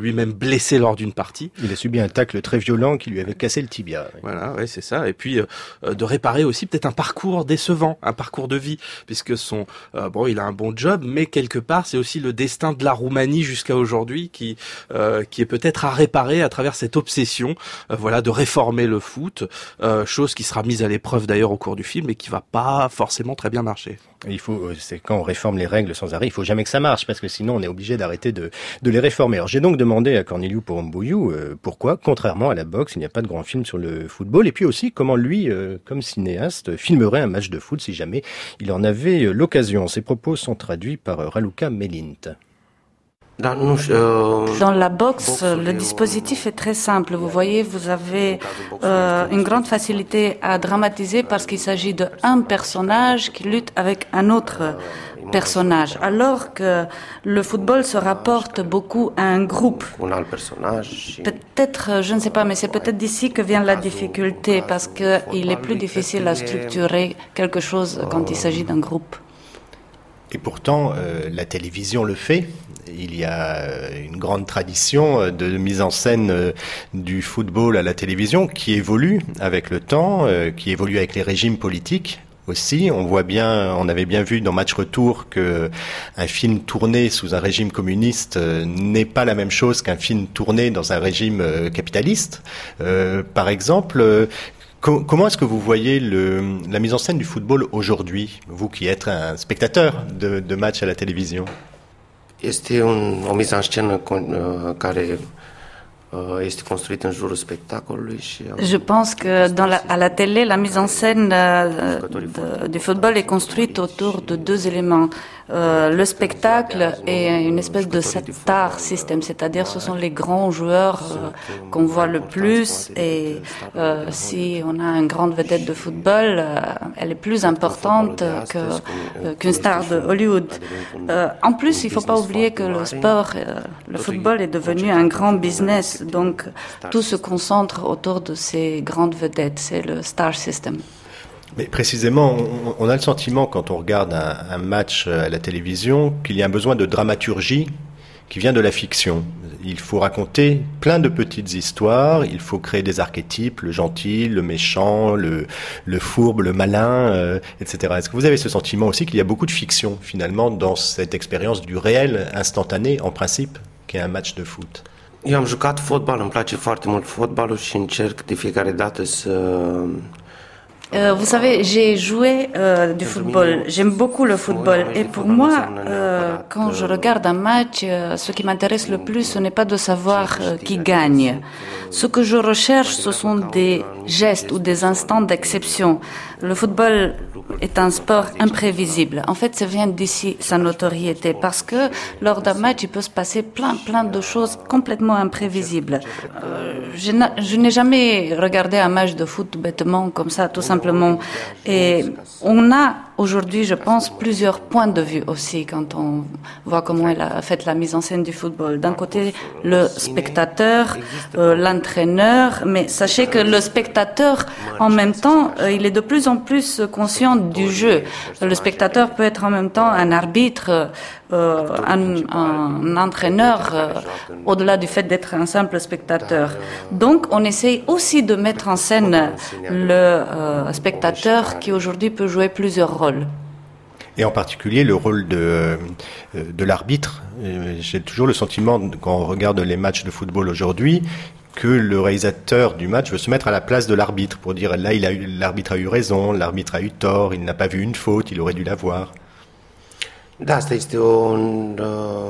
Speaker 17: lui-même blessé lors d'une partie.
Speaker 2: Il a subi un tacle très violent qui lui avait cassé le tibia. Oui.
Speaker 17: Voilà, ouais, c'est ça. Et puis euh, de réparer aussi peut-être un parcours décevant, un parcours de vie, puisque son euh, bon, il a un bon job, mais quelque part c'est aussi le destin de la Roumanie jusqu'à aujourd'hui qui euh, qui est peut-être à réparer à travers cette obsession, euh, voilà, de réformer le foot, euh, chose qui sera mise à l'épreuve d'ailleurs au cours du film et qui va pas forcément très bien marcher.
Speaker 2: Il faut, c'est quand on réforme les règles sans arrêt, il faut jamais que ça marche parce que sinon on est obligé d'arrêter de, de les réformer. Alors j'ai donc demandé à Corneliu Porumboiu euh, pourquoi, contrairement à la boxe, il n'y a pas de grand film sur le football, et puis aussi comment lui, euh, comme cinéaste, filmerait un match de foot si jamais il en avait euh, l'occasion. Ses propos sont traduits par euh, Raluca Melint.
Speaker 18: Dans la boxe, le dispositif est très simple. Vous voyez, vous avez euh, une grande facilité à dramatiser parce qu'il s'agit d'un personnage qui lutte avec un autre personnage, alors que le football se rapporte beaucoup à un groupe. Peut-être, je ne sais pas, mais c'est peut-être d'ici que vient la difficulté, parce qu'il est plus difficile à structurer quelque chose quand il s'agit d'un groupe.
Speaker 2: Et pourtant, euh, la télévision le fait. Il y a une grande tradition de mise en scène euh, du football à la télévision qui évolue avec le temps, euh, qui évolue avec les régimes politiques aussi. On voit bien, on avait bien vu dans Match Retour que un film tourné sous un régime communiste euh, n'est pas la même chose qu'un film tourné dans un régime euh, capitaliste. Euh, par exemple, euh, comment est-ce que vous voyez le, la mise en scène du football aujourd'hui, vous qui êtes un spectateur de, de matchs à la télévision?
Speaker 19: Este un, o mise en scenă care este construită în jurul spectacolului și
Speaker 18: Je pense que dans la, à la télé, la mise en scène euh, de, du football est construite autour de deux éléments. Euh, le spectacle est une espèce de star system, c'est-à-dire ce sont les grands joueurs euh, qu'on voit le plus, et euh, si on a une grande vedette de football, euh, elle est plus importante que, euh, qu'une star de Hollywood. Euh, en plus, il ne faut pas oublier que le sport, euh, le football est devenu un grand business, donc tout se concentre autour de ces grandes vedettes, c'est le star system.
Speaker 2: Mais précisément, on, on a le sentiment, quand on regarde un, un match à la télévision, qu'il y a un besoin de dramaturgie qui vient de la fiction. Il faut raconter plein de petites histoires, il faut créer des archétypes, le gentil, le méchant, le, le fourbe, le malin, euh, et cetera. Est-ce que vous avez ce sentiment aussi qu'il y a beaucoup de fiction, finalement, dans cette expérience du réel instantané, en principe, qu'est un match de foot?
Speaker 19: Eu am jucat fotbal, îmi place foarte mult fotbalul și încerc de fiecare dată să...
Speaker 18: Euh, vous savez, j'ai joué euh, du football. J'aime beaucoup le football. Et pour moi, euh, quand je regarde un match, euh, ce qui m'intéresse le plus, ce n'est pas de savoir euh, qui gagne. Ce que je recherche, ce sont des gestes ou des instants d'exception. Le football est un sport imprévisible. En fait, ça vient d'ici sa notoriété, parce que lors d'un match, il peut se passer plein, plein de choses complètement imprévisibles. Euh, je, je n'ai jamais regardé un match de foot bêtement comme ça, tout simplement. Et on a aujourd'hui, je pense, plusieurs points de vue aussi quand on voit comment elle a fait la mise en scène du football. D'un côté, le spectateur, euh, l'entraîneur, mais sachez que le spectateur, en même temps, euh, il est de plus en plus conscient du jeu. Le spectateur peut être en même temps un arbitre, euh, un, un entraîneur, euh, au-delà du fait d'être un simple spectateur. Donc, on essaye aussi de mettre en scène le euh, spectateur qui aujourd'hui peut jouer plusieurs rôles.
Speaker 2: Et en particulier le rôle de, de l'arbitre. J'ai toujours le sentiment, quand on regarde les matchs de football aujourd'hui, que le réalisateur du match veut se mettre à la place de l'arbitre pour dire là, il a eu, l'arbitre a eu raison, l'arbitre a eu tort, il n'a pas vu une faute, il aurait dû la voir.
Speaker 19: Da, asta este un... Uh...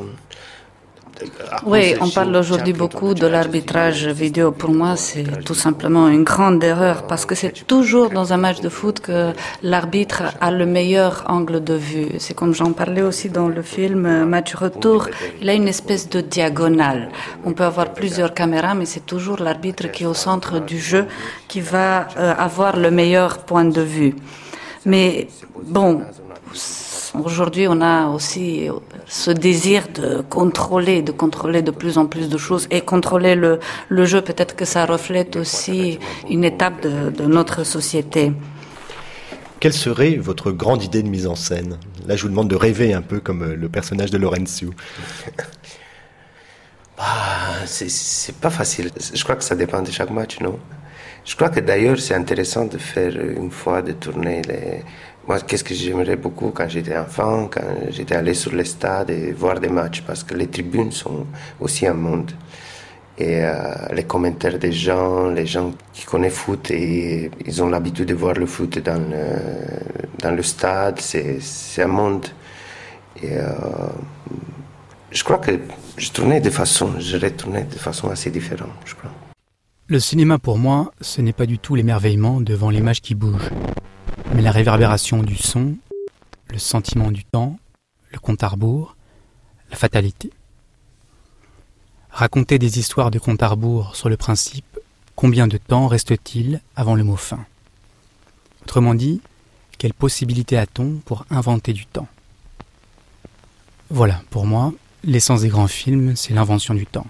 Speaker 18: Oui, on parle aujourd'hui beaucoup de l'arbitrage vidéo. Pour moi, c'est tout simplement une grande erreur, parce que c'est toujours dans un match de foot que l'arbitre a le meilleur angle de vue. C'est comme j'en parlais aussi dans le film Match Retour, il a une espèce de diagonale. On peut avoir plusieurs caméras, mais c'est toujours l'arbitre qui est au centre du jeu qui va euh, avoir le meilleur point de vue. Mais bon, aujourd'hui, on a aussi ce désir de contrôler, de contrôler de plus en plus de choses et contrôler le, le jeu. Peut-être que ça reflète aussi une étape de, de notre société.
Speaker 2: Quelle serait votre grande idée de mise en scène? Là, je vous demande de rêver un peu comme le personnage de Laurențiu.
Speaker 19: Ah, c'est, c'est pas facile. Je crois que ça dépend de chaque match, non? Je crois que d'ailleurs, c'est intéressant de faire une fois, de tourner les... Moi, qu'est-ce que j'aimerais beaucoup quand j'étais enfant, quand j'étais allé sur les stades et voir des matchs, parce que les tribunes sont aussi un monde. Et euh, les commentaires des gens, les gens qui connaissent foot, et ils ont l'habitude de voir le foot dans le, dans le stade, c'est, c'est un monde. Et euh, je crois que je tournais de façon, je retournais de façon assez différente, je crois.
Speaker 8: Le cinéma, pour moi, ce n'est pas du tout l'émerveillement devant l'image qui bouge, mais la réverbération du son, le sentiment du temps, le compte à rebours, la fatalité. Raconter des histoires de compte à rebours sur le principe, combien de temps reste-t-il avant le mot fin? Autrement dit, quelle possibilité a-t-on pour inventer du temps? Voilà, pour moi, l'essence des grands films, c'est l'invention du temps.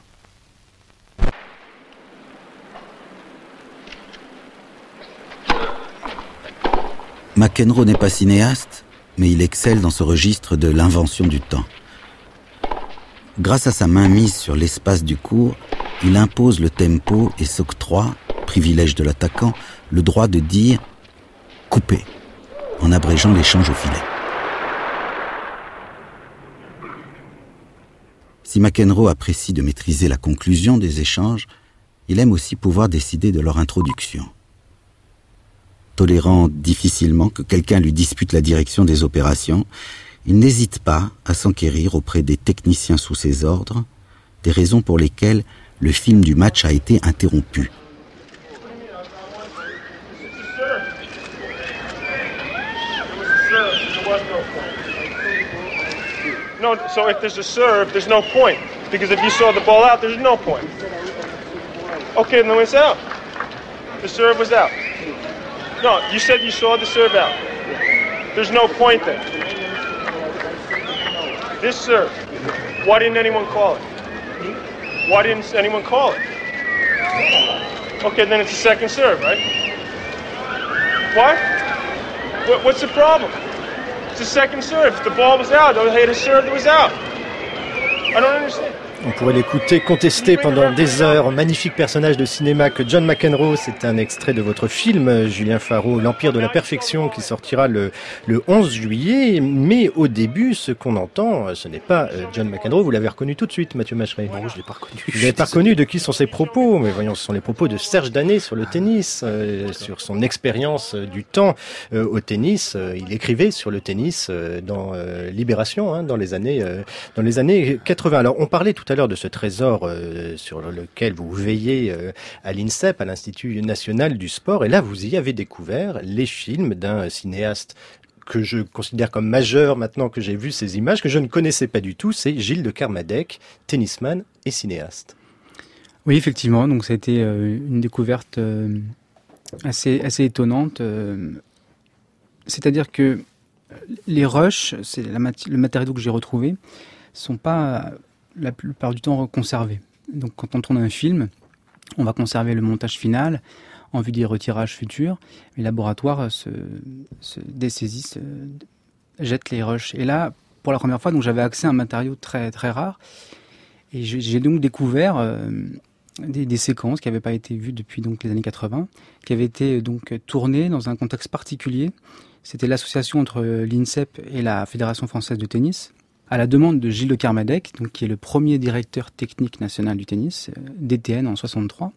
Speaker 20: McEnroe n'est pas cinéaste, mais il excelle dans ce registre de l'invention du temps. Grâce à sa mainmise sur l'espace du court, il impose le tempo et s'octroie, privilège de l'attaquant, le droit de dire « couper » en abrégeant l'échange au filet. Si McEnroe apprécie de maîtriser la conclusion des échanges, il aime aussi pouvoir décider de leur introduction. Tolérant difficilement que quelqu'un lui dispute la direction des opérations, il n'hésite pas à s'enquérir auprès des techniciens sous ses ordres des raisons pour lesquelles le film du match a été interrompu.
Speaker 21: No, so if there's a serve, there's no point. Because if you saw the ball out, there's no point. Okay, then it's out. The serve was out. No, you said you saw the serve out. There's no point there. This serve, why didn't anyone call it? Why didn't anyone call it? Okay, then it's a second serve, right? What? what what's the problem? It's a second serve. The ball was out. They had a serve that was out. I don't understand.
Speaker 2: On pourrait l'écouter contester pendant des heures. Magnifique personnage de cinéma que John McEnroe. C'est un extrait de votre film, Julien Faro, L'Empire de la Perfection, qui sortira le, le onze juillet. Mais au début, ce qu'on entend, ce n'est pas John McEnroe. Vous l'avez reconnu tout de suite, Mathieu Macheret.
Speaker 17: Non, je l'ai pas reconnu.
Speaker 2: Vous n'avez pas reconnu de qui sont ses propos. Mais voyons, ce sont les propos de Serge Danet sur le tennis, euh, sur son expérience du temps euh, au tennis. Il écrivait sur le tennis euh, dans euh, Libération, hein, dans les années euh, dans les années quatre-vingts. Alors, on parlait tout à l'heure de ce trésor euh, sur lequel vous veillez euh, à l'INSEP, à l'Institut National du Sport. Et là, vous y avez découvert les films d'un cinéaste que je considère comme majeur maintenant que j'ai vu ces images, que je ne connaissais pas du tout. C'est Gilles de Kermadec, tennisman et cinéaste.
Speaker 8: Oui, effectivement. Donc, ça a été euh, une découverte euh, assez, assez étonnante. Euh, c'est-à-dire que les rushs, c'est la mat- le matériau que j'ai retrouvé, sont pas la plupart du temps conservés. Donc quand on tourne un film, on va conserver le montage final en vue des retirages futurs. Les laboratoires se, se dessaisissent, jettent les rushs. Et là, pour la première fois, donc j'avais accès à un matériau très très rare. Et j'ai, j'ai donc découvert euh, des, des séquences qui n'avaient pas été vues depuis donc les années quatre-vingts, qui avaient été donc tournées dans un contexte particulier. C'était l'association entre l'INSEP et la Fédération française de tennis, à la demande de Gilles de Kermadec, donc qui est le premier directeur technique national du tennis, euh, D T N en soixante-trois,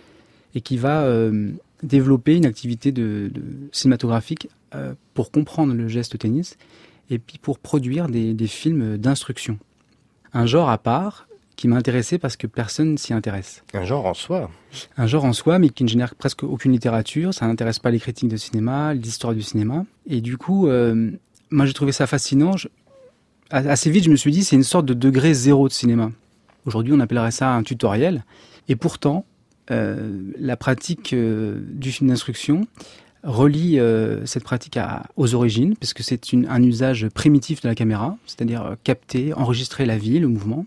Speaker 8: et qui va euh, développer une activité de, de cinématographique euh, pour comprendre le geste tennis et puis pour produire des, des films d'instruction. Un genre à part qui m'a intéressé parce que personne s'y intéresse.
Speaker 2: Un genre en soi.
Speaker 8: Un genre en soi, mais qui ne génère presque aucune littérature. Ça n'intéresse pas les critiques de cinéma, l'histoire du cinéma. Et du coup, euh, moi j'ai trouvé ça fascinant. Je, Assez vite, je me suis dit, c'est une sorte de degré zéro de cinéma. Aujourd'hui, on appellerait ça un tutoriel. Et pourtant, euh, la pratique euh, du film d'instruction relie euh, cette pratique à, aux origines, parce que c'est une, un usage primitif de la caméra, c'est-à-dire euh, capter, enregistrer la vie, le mouvement.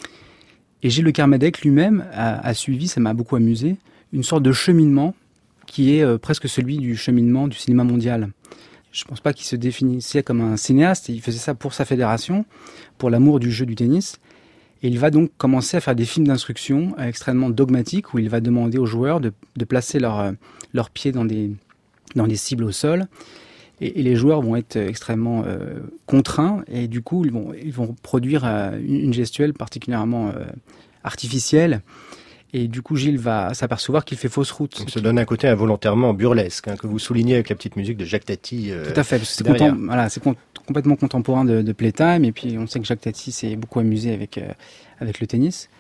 Speaker 8: Et Gilles de Kermadec lui-même a, a suivi, ça m'a beaucoup amusé, une sorte de cheminement qui est euh, presque celui du cheminement du cinéma mondial. Je ne pense pas qu'il se définissait comme un cinéaste, il faisait ça pour sa fédération, pour l'amour du jeu du tennis. Et il va donc commencer à faire des films d'instruction extrêmement dogmatiques où il va demander aux joueurs de, de placer leurs leur pieds dans des, dans des cibles au sol. Et, et les joueurs vont être extrêmement euh, contraints et du coup, ils vont, ils vont produire euh, une, une gestuelle particulièrement euh, artificielle. Et du coup, Gilles va s'apercevoir qu'il fait fausse route.
Speaker 2: Ça donne un côté involontairement burlesque, hein, que vous soulignez avec la petite musique de Jacques Tati. Euh,
Speaker 8: Tout à fait, parce que c'est, contem- voilà, c'est com- complètement contemporain de, de Playtime. Et puis, on sait que Jacques Tati s'est beaucoup amusé avec, euh, avec le tennis.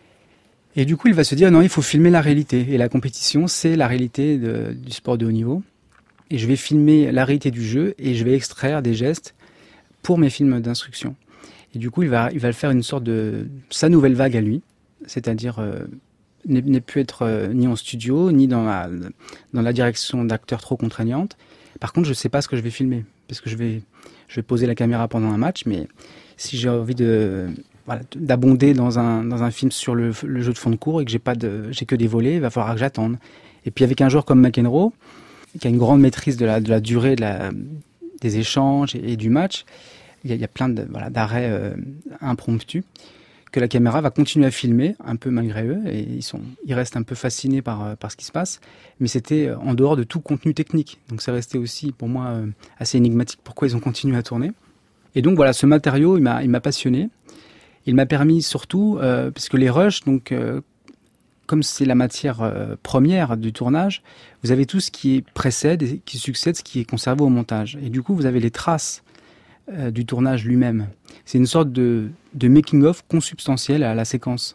Speaker 8: Et du coup, il va se dire, non, il faut filmer la réalité. Et la compétition, c'est la réalité de, du sport de haut niveau. Et je vais filmer la réalité du jeu et je vais extraire des gestes pour mes films d'instruction. Et du coup, il va, il va faire une sorte de sa nouvelle vague à lui, c'est-à-dire euh, n'est, n'est plus être euh, ni en studio, ni dans la, dans la direction d'acteurs trop contraignante. Par contre, je ne sais pas ce que je vais filmer, parce que je vais, je vais poser la caméra pendant un match, mais si j'ai envie de, voilà, d'abonder dans un, dans un film sur le, le jeu de fond de cours et que j'ai pas de, j'ai que des volets, il va falloir que j'attende. Et puis avec un joueur comme McEnroe, qui a une grande maîtrise de la, de la durée de la, des échanges et, et du match, il y a, il y a plein de, voilà, d'arrêts euh, impromptus que la caméra va continuer à filmer, un peu malgré eux, et ils, sont, ils restent un peu fascinés par, par ce qui se passe, mais c'était en dehors de tout contenu technique. Donc c'est resté aussi, pour moi, euh, assez énigmatique pourquoi ils ont continué à tourner. Et donc voilà, ce matériau, il m'a, il m'a passionné. Il m'a permis surtout, euh, puisque les rushs, donc... Euh, comme c'est la matière euh, première du tournage, vous avez tout ce qui précède et qui succède, ce qui est conservé au montage. Et du coup, vous avez les traces euh, du tournage lui-même. C'est une sorte de, de making-of consubstantiel à la séquence.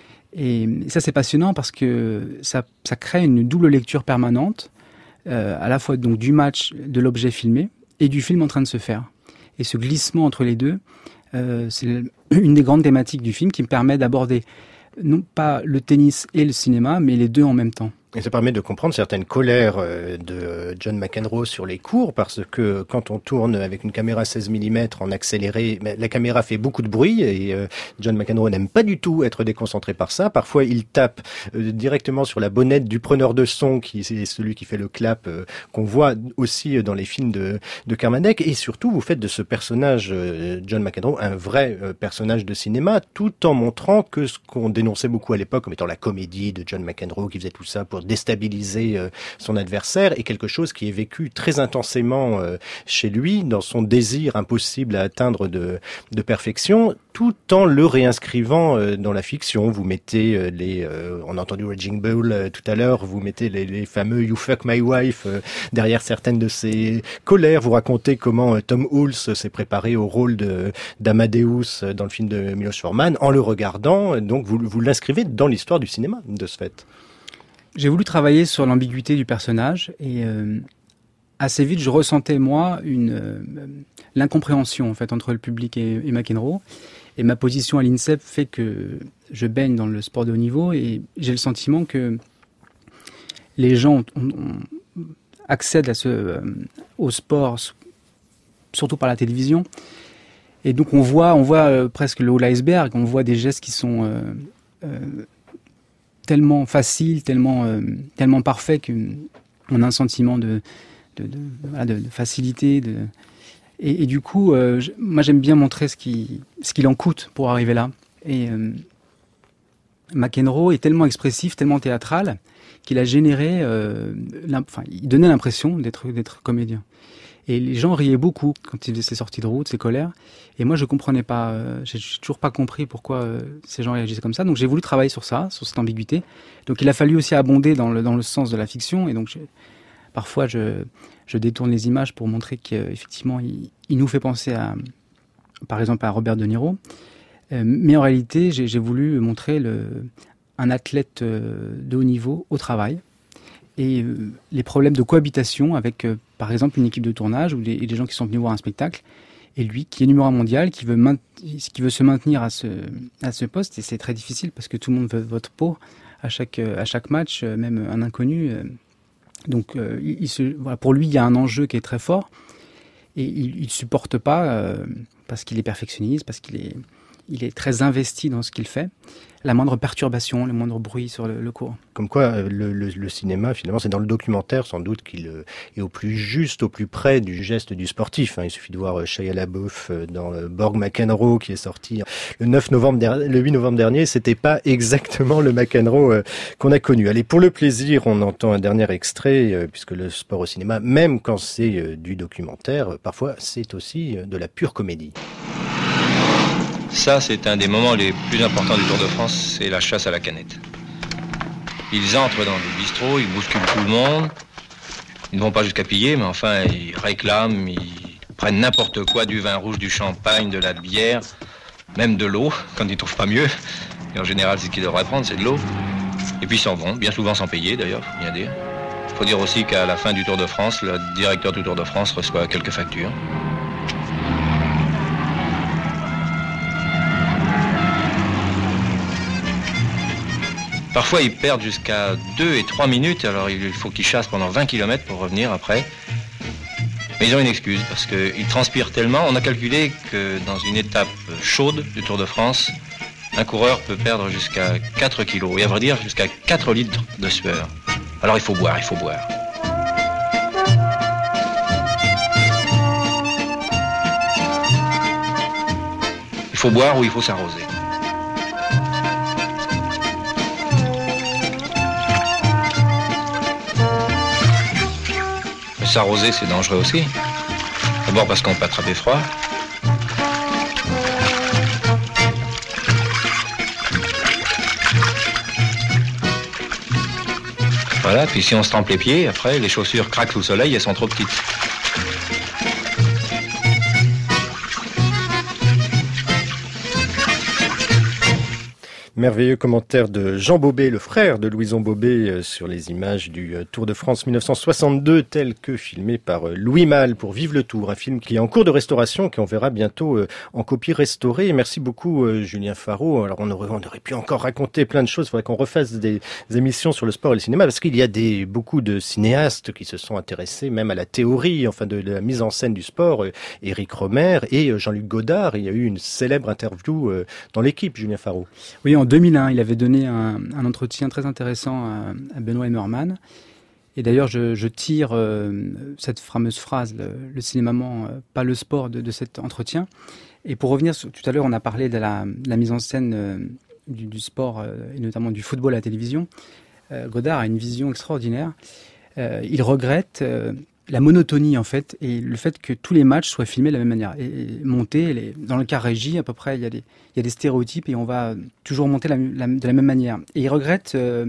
Speaker 8: Et, et ça, c'est passionnant parce que ça, ça crée une double lecture permanente, euh, à la fois donc du match, de l'objet filmé, et du film en train de se faire. Et ce glissement entre les deux, euh, c'est une des grandes thématiques du film qui me permet d'aborder non pas le tennis et le cinéma, mais les deux en même temps.
Speaker 2: Et ça permet de comprendre certaines colères de John McEnroe sur les cours, parce que quand on tourne avec une caméra seize millimètres en accéléré, la caméra fait beaucoup de bruit et John McEnroe n'aime pas du tout être déconcentré par ça. Parfois, il tape directement sur la bonnette du preneur de son, qui est celui qui fait le clap qu'on voit aussi dans les films de, de Kermadec. Et surtout, vous faites de ce personnage, John McEnroe, un vrai personnage de cinéma, tout en montrant que ce qu'on dénonçait beaucoup à l'époque comme étant la comédie de John McEnroe, qui faisait tout ça pour déstabiliser euh, son adversaire, est quelque chose qui est vécu très intensément euh, chez lui, dans son désir impossible à atteindre de, de perfection, tout en le réinscrivant euh, dans la fiction. Vous mettez euh, les... Euh, on a entendu Raging Bull euh, tout à l'heure, vous mettez les, les fameux « You fuck my wife euh, » derrière certaines de ses colères. Vous racontez comment euh, Tom Hulce s'est préparé au rôle de, d'Amadeus euh, dans le film de Milos Forman, en le regardant. Donc vous, vous l'inscrivez dans l'histoire du cinéma, de ce fait.
Speaker 8: J'ai voulu travailler sur l'ambiguïté du personnage et euh, assez vite je ressentais moi une euh, l'incompréhension en fait entre le public et, et McEnroe, et ma position à l'INSEP fait que je baigne dans le sport de haut niveau et j'ai le sentiment que les gens on, on accèdent à ce, euh, au sport surtout par la télévision, et donc on voit on voit euh, presque le haut de l'iceberg, on voit des gestes qui sont euh, euh, tellement facile, tellement, euh, tellement parfait qu'on a un sentiment de, de, de, voilà, de, de facilité. De... Et, et du coup, euh, je, moi j'aime bien montrer ce, qui, ce qu'il en coûte pour arriver là. Et euh, McEnroe est tellement expressif, tellement théâtral, qu'il a généré, euh, enfin, il donnait l'impression d'être, d'être comédien. Et les gens riaient beaucoup quand il faisait ses sorties de route, ses colères. Et moi, je comprenais pas, euh, j'ai toujours pas compris pourquoi euh, ces gens réagissaient comme ça. Donc, j'ai voulu travailler sur ça, sur cette ambiguïté. Donc, il a fallu aussi abonder dans le, dans le sens de la fiction. Et donc, j'ai, parfois, je, je détourne les images pour montrer qu'effectivement, il, il nous fait penser à, par exemple, à Robert De Niro. Euh, mais en réalité, j'ai, j'ai voulu montrer le, un athlète euh, de haut niveau au travail. Et euh, les problèmes de cohabitation avec, euh, par exemple, une équipe de tournage ou des, des gens qui sont venus voir un spectacle, et lui qui est numéro un mondial, qui veut, maint- qui veut se maintenir à ce, à ce poste, et c'est très difficile parce que tout le monde veut votre peau à chaque, à chaque match, euh, même un inconnu. Euh, donc, euh, il, il se, voilà, pour lui, il y a un enjeu qui est très fort, et il ne supporte pas euh, parce qu'il est perfectionniste, parce qu'il est, il est très investi dans ce qu'il fait. La moindre perturbation, le moindre bruit sur le, le cours.
Speaker 2: Comme quoi, le, le, le cinéma, finalement, c'est dans le documentaire, sans doute, qu'il est au plus juste, au plus près du geste du sportif. Hein. Il suffit de voir Shia LaBeouf dans Borg McEnroe, qui est sorti le neuf novembre dernier, le huit novembre dernier. C'était pas exactement le McEnroe qu'on a connu. Allez, pour le plaisir, on entend un dernier extrait, puisque le sport au cinéma, même quand c'est du documentaire, parfois, c'est aussi de la pure comédie.
Speaker 1: Ça, c'est un des moments les plus importants du Tour de France, c'est la chasse à la canette. Ils entrent dans les bistrots, ils bousculent tout le monde. Ils ne vont pas jusqu'à piller, mais enfin, ils réclament, ils prennent n'importe quoi, du vin rouge, du champagne, de la bière, même de l'eau, quand ils ne trouvent pas mieux. Et en général, c'est ce qu'ils devraient prendre, c'est de l'eau. Et puis ils s'en vont, bien souvent sans payer d'ailleurs, faut bien dire. Il faut dire aussi qu'à la fin du Tour de France, le directeur du Tour de France reçoit quelques factures. Parfois, ils perdent jusqu'à deux et trois minutes, alors il faut qu'ils chassent pendant vingt kilomètres pour revenir après. Mais ils ont une excuse, parce qu'ils transpirent tellement. On a calculé que dans une étape chaude du Tour de France, un coureur peut perdre jusqu'à quatre kilos, et à vrai dire, jusqu'à quatre litres de sueur. Alors il faut boire, il faut boire. Il faut boire ou il faut s'arroser. S'arroser, c'est dangereux aussi. D'abord parce qu'on peut attraper froid. Voilà, puis si on se trempe les pieds, après, les chaussures craquent sous le soleil, elles sont trop petites.
Speaker 2: Merveilleux commentaire de Jean Bobet, le frère de Louison Bobet, sur les images du Tour de France mille neuf cent soixante-deux, tel que filmé par Louis Malle pour Vive le Tour, un film qui est en cours de restauration, qu'on verra bientôt en copie restaurée. Et merci beaucoup Julien Faraud. Alors on aurait, on aurait pu encore raconter plein de choses, il faudrait qu'on refasse des, des émissions sur le sport et le cinéma, parce qu'il y a des, beaucoup de cinéastes qui se sont intéressés même à la théorie, enfin de, de la mise en scène du sport. Éric Rohmer et Jean-Luc Godard, il y a eu une célèbre interview dans l'équipe, Julien Faraud.
Speaker 8: Oui, en deux mille un, il avait donné un, un entretien très intéressant à, à Benoît Emmerman. Et d'ailleurs, je, je tire euh, cette fameuse phrase, le, le cinéma, euh, pas le sport, de, de cet entretien. Et pour revenir, sur, tout à l'heure, on a parlé de la, de la mise en scène euh, du, du sport, euh, et notamment du football à la télévision. Euh, Godard a une vision extraordinaire. Euh, il regrette euh, la monotonie, en fait, et le fait que tous les matchs soient filmés de la même manière. Et, et montés, les, dans le cas régie, à peu près, il y a des, il y a des stéréotypes et on va toujours monter la, la, de la même manière. Et il regrette euh,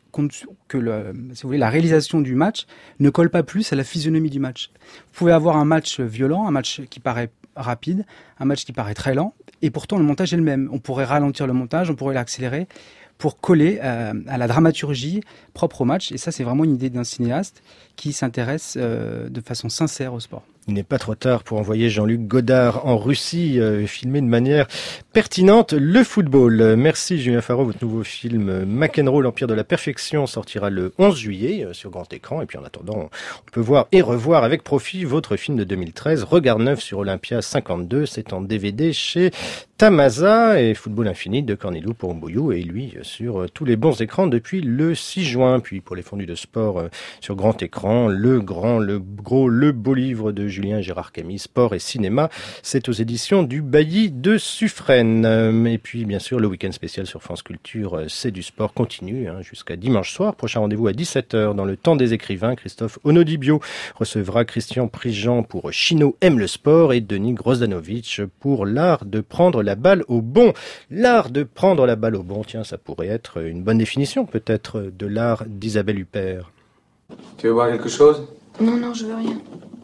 Speaker 8: que le, si vous voulez, la réalisation du match ne colle pas plus à la physionomie du match. Vous pouvez avoir un match violent, un match qui paraît rapide, un match qui paraît très lent, et pourtant le montage est le même. On pourrait ralentir le montage, on pourrait l'accélérer pour coller euh, à la dramaturgie propre au match. Et ça, c'est vraiment une idée d'un cinéaste qui s'intéresse euh, de façon sincère au sport.
Speaker 2: Il n'est pas trop tard pour envoyer Jean-Luc Godard en Russie, euh, filmer de manière pertinente le football. Merci Julien Faraud, votre nouveau film McEnroe, l'Empire de la Perfection, sortira le onze juillet euh, sur grand écran. Et puis en attendant, on peut voir et revoir avec profit votre film de deux mille treize, Regard neuf sur Olympia cinquante-deux. C'est en D V D chez Tamasa, et Football Infini de Corneliu Porumboiu, et lui sur euh, tous les bons écrans depuis le six juin. Puis pour les fondus de sport euh, sur grand écran, le grand, le gros, le beau livre de Julien Gérard Camille, Sport et Cinéma, c'est aux éditions du Bailly de Suffren. Et puis bien sûr le week-end spécial sur France Culture, c'est du sport, continue hein, jusqu'à dimanche soir. Prochain rendez-vous à dix-sept heures dans le temps des écrivains. Christophe Onodibio recevra Christian Prigent pour Chino aime le sport et Denis Grosdanovic pour l'art de prendre la balle au bon. L'art de prendre la balle au bon, tiens, ça pourrait être une bonne définition peut-être de l'art d'Isabelle Huppert.
Speaker 22: Tu veux boire quelque chose ?
Speaker 12: Non, non, je veux rien.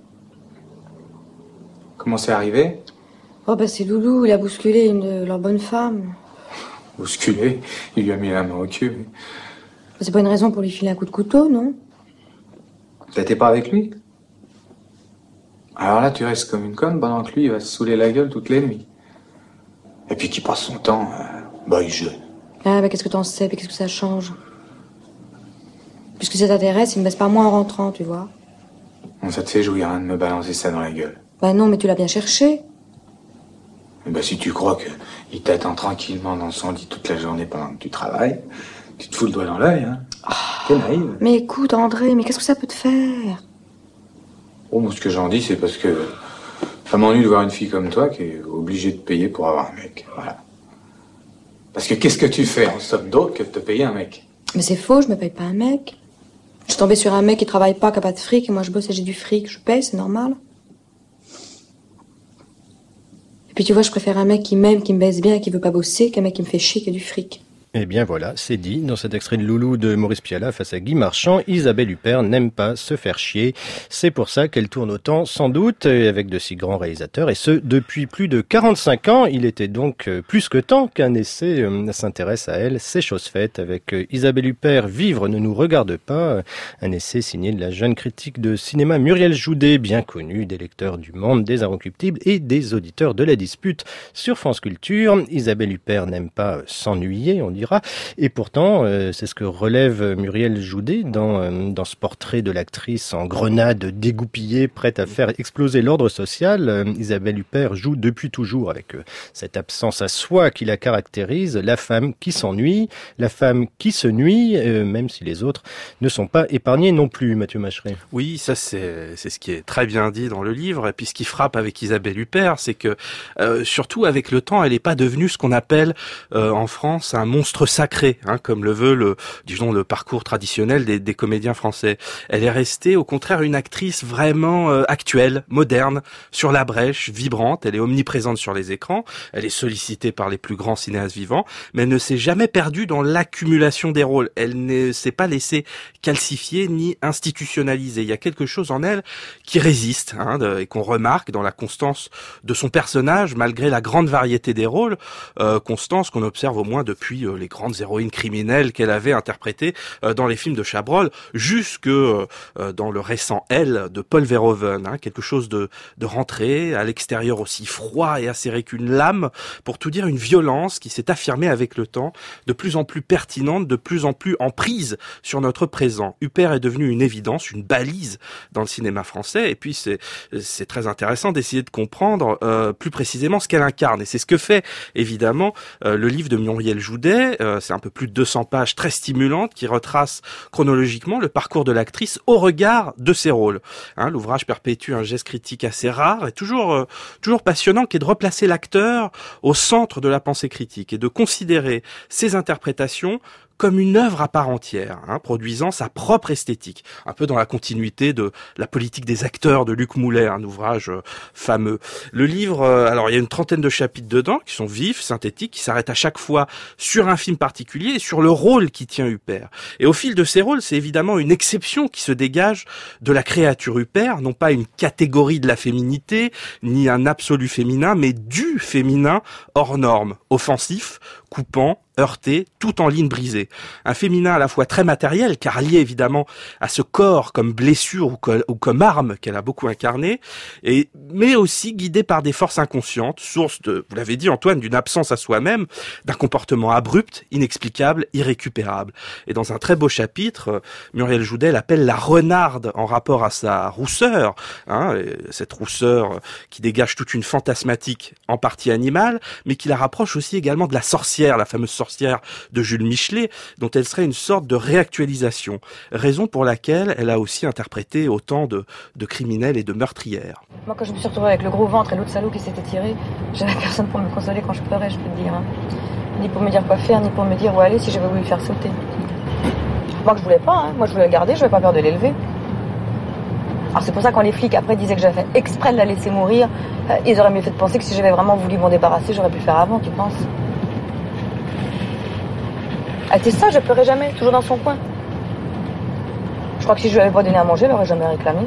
Speaker 22: Comment c'est arrivé ?
Speaker 12: Oh bah c'est Loulou, il a bousculé une de leurs bonnes femmes.
Speaker 22: Bousculé ? Il lui a mis la main au cul.
Speaker 12: C'est pas une raison pour lui filer un coup de couteau, non ?
Speaker 22: T'étais pas avec lui ? Alors là, tu restes comme une conne pendant que lui, il va se saouler la gueule toutes les nuits. Et puis qu'il passe son temps, euh, bah il jeûne.
Speaker 12: Ah bah qu'est-ce que t'en sais, puis qu'est-ce que ça change ? Puisque ça t'intéresse, il me baisse pas moi en rentrant, tu vois.
Speaker 22: Bon, ça te fait jouir hein, de me balancer ça dans la gueule.
Speaker 12: Bah non, mais tu l'as bien cherché.
Speaker 22: Eh ben, si tu crois qu'il t'attend tranquillement dans son lit toute la journée pendant que tu travailles, tu te fous le doigt dans l'œil, hein. Oh, t'es naïve.
Speaker 12: Mais écoute, André, mais qu'est-ce que ça peut te faire?
Speaker 22: Oh, moi, ce que j'en dis, c'est parce que ça m'ennuie de voir une fille comme toi qui est obligée de payer pour avoir un mec. Voilà. Parce que qu'est-ce que tu fais en somme d'autre que de te payer un mec?
Speaker 12: Mais c'est faux, je me paye pas un mec. Je suis tombée sur un mec qui travaille pas, qui a pas de fric, et moi je bosse et j'ai du fric, je paye, c'est normal. Et puis tu vois, je préfère un mec qui m'aime, qui me baise bien et qui veut pas bosser, qu'un mec qui me fait chier, qui a du fric.
Speaker 2: Eh bien voilà, c'est dit. Dans cet extrait de Loulou de Maurice Pialat face à Guy Marchand, Isabelle Huppert n'aime pas se faire chier. C'est pour ça qu'elle tourne autant, sans doute, avec de si grands réalisateurs, et ce, depuis plus de quarante-cinq ans. Il était donc plus que temps qu'un essai euh, s'intéresse à elle. C'est chose faite avec euh, Isabelle Huppert, Vivre ne nous regarde pas, un essai signé de la jeune critique de cinéma Muriel Joudet, bien connue des lecteurs du Monde, des Inrecuptibles et des auditeurs de la Dispute sur France Culture. Isabelle Huppert n'aime pas s'ennuyer, on dit. Et pourtant, euh, c'est ce que relève Muriel Joudet dans, euh, dans ce portrait de l'actrice en grenade dégoupillée, prête à faire exploser l'ordre social. Euh, Isabelle Huppert joue depuis toujours avec euh, cette absence à soi qui la caractérise, la femme qui s'ennuie, la femme qui se nuit, euh, même si les autres ne sont pas épargnés non plus, Mathieu Macheret.
Speaker 17: Oui, ça c'est, c'est ce qui est très bien dit dans le livre. Et puis ce qui frappe avec Isabelle Huppert, c'est que euh, surtout avec le temps, elle n'est pas devenue ce qu'on appelle euh, en France un monstre sacré, hein, comme le veut le, disons, le parcours traditionnel des, des comédiens français. Elle est restée, au contraire, une actrice vraiment euh, actuelle, moderne, sur la brèche, vibrante. Elle est omniprésente sur les écrans. Elle est sollicitée par les plus grands cinéastes vivants, mais elle ne s'est jamais perdue dans l'accumulation des rôles. Elle ne s'est pas laissée calcifier ni institutionnaliser. Il y a quelque chose en elle qui résiste, hein, de, et qu'on remarque dans la constance de son personnage, malgré la grande variété des rôles, euh, constance qu'on observe au moins depuis euh, les grandes héroïnes criminelles qu'elle avait interprétées euh, dans les films de Chabrol, jusque euh, dans le récent Elle de Paul Verhoeven, hein, quelque chose de, de rentré, à l'extérieur aussi froid et acéré qu'une lame, pour tout dire une violence qui s'est affirmée avec le temps, de plus en plus pertinente, de plus en plus en prise sur notre présent. Huppert est devenue une évidence, une balise dans le cinéma français, et puis c'est, c'est très intéressant d'essayer de comprendre euh, plus précisément ce qu'elle incarne, et c'est ce que fait évidemment euh, le livre de Muriel Joudet. Euh, c'est un peu plus de deux cents pages très stimulantes qui retracent chronologiquement le parcours de l'actrice au regard de ses rôles. Hein, l'ouvrage perpétue un geste critique assez rare et toujours euh, toujours passionnant, qui est de replacer l'acteur au centre de la pensée critique et de considérer ses interprétations comme une œuvre à part entière, hein, produisant sa propre esthétique, un peu dans la continuité de La politique des acteurs de Luc Moulet, un ouvrage euh, fameux. Le livre, euh, alors il y a une trentaine de chapitres dedans, qui sont vifs, synthétiques, qui s'arrêtent à chaque fois sur un film particulier et sur le rôle qui tient Huppert. Et au fil de ces rôles, c'est évidemment une exception qui se dégage de la créature Huppert, non pas une catégorie de la féminité, ni un absolu féminin, mais du féminin hors norme, offensif, coupant, heurté, tout en ligne brisée. Un féminin à la fois très matériel, car lié évidemment à ce corps comme blessure ou, co- ou comme arme qu'elle a beaucoup incarné, et, mais aussi guidé par des forces inconscientes, source de, vous l'avez dit Antoine, d'une absence à soi-même, d'un comportement abrupt, inexplicable, irrécupérable. Et dans un très beau chapitre, Muriel Joudet l'appelle la renarde en rapport à sa rousseur, hein, cette rousseur qui dégage toute une fantasmatique en partie animale, mais qui la rapproche aussi également de la sorcière, la fameuse sorcière de Jules Michelet, dont elle serait une sorte de réactualisation, raison pour laquelle elle a aussi interprété autant de, de criminels et de meurtrières.
Speaker 3: Moi, quand je me suis retrouvée avec le gros ventre et l'autre salaud qui s'était tiré, j'avais personne pour me consoler quand je pleurais, je peux te dire. Hein. Ni pour me dire quoi faire, ni pour me dire où aller si j'avais voulu le faire sauter. Moi, que je voulais pas, hein. Moi je voulais le garder, je n'avais pas peur de l'élever. Alors c'est pour ça quand les flics après disaient que j'avais fait exprès de la laisser mourir, euh, ils auraient mieux fait de penser que si j'avais vraiment voulu m'en débarrasser, j'aurais pu le faire avant, tu penses? Elle était sage, elle pleurait jamais, toujours dans son coin. Je crois que si je lui avais pas donné à manger, elle aurait jamais réclamé.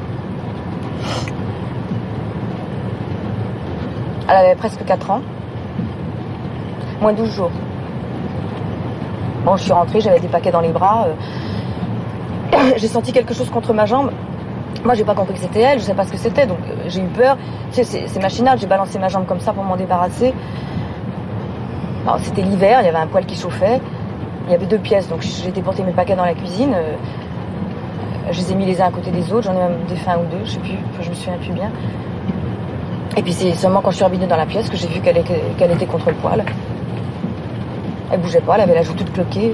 Speaker 3: Elle avait presque quatre ans. Moins douze jours. Bon, je suis rentrée, j'avais des paquets dans les bras. Euh... J'ai senti quelque chose contre ma jambe. Moi, j'ai pas compris que c'était elle, je sais pas ce que c'était, donc euh, j'ai eu peur. Tu sais, c'est, c'est machinal, j'ai balancé ma jambe comme ça pour m'en débarrasser. Alors, c'était l'hiver, il y avait un poêle qui chauffait. Il y avait deux pièces, donc j'ai déporté mes paquets dans la cuisine. Euh, je les ai mis les uns à côté des autres, j'en ai même défait un ou deux, je sais plus, enfin, je me souviens plus bien. Et puis c'est seulement quand je suis revenue dans la pièce que j'ai vu qu'elle était, qu'elle était contre le poêle. Elle bougeait pas, elle avait la joue toute cloquée.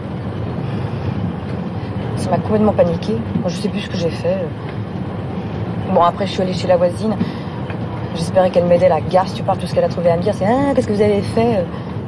Speaker 3: Ça m'a complètement paniquée. Moi, je sais plus ce que j'ai fait. Bon, après, je suis allée chez la voisine. J'espérais qu'elle m'aidait, la garce. Tu parles, tout ce qu'elle a trouvé à me dire, c'est ah, qu'est-ce que vous avez fait?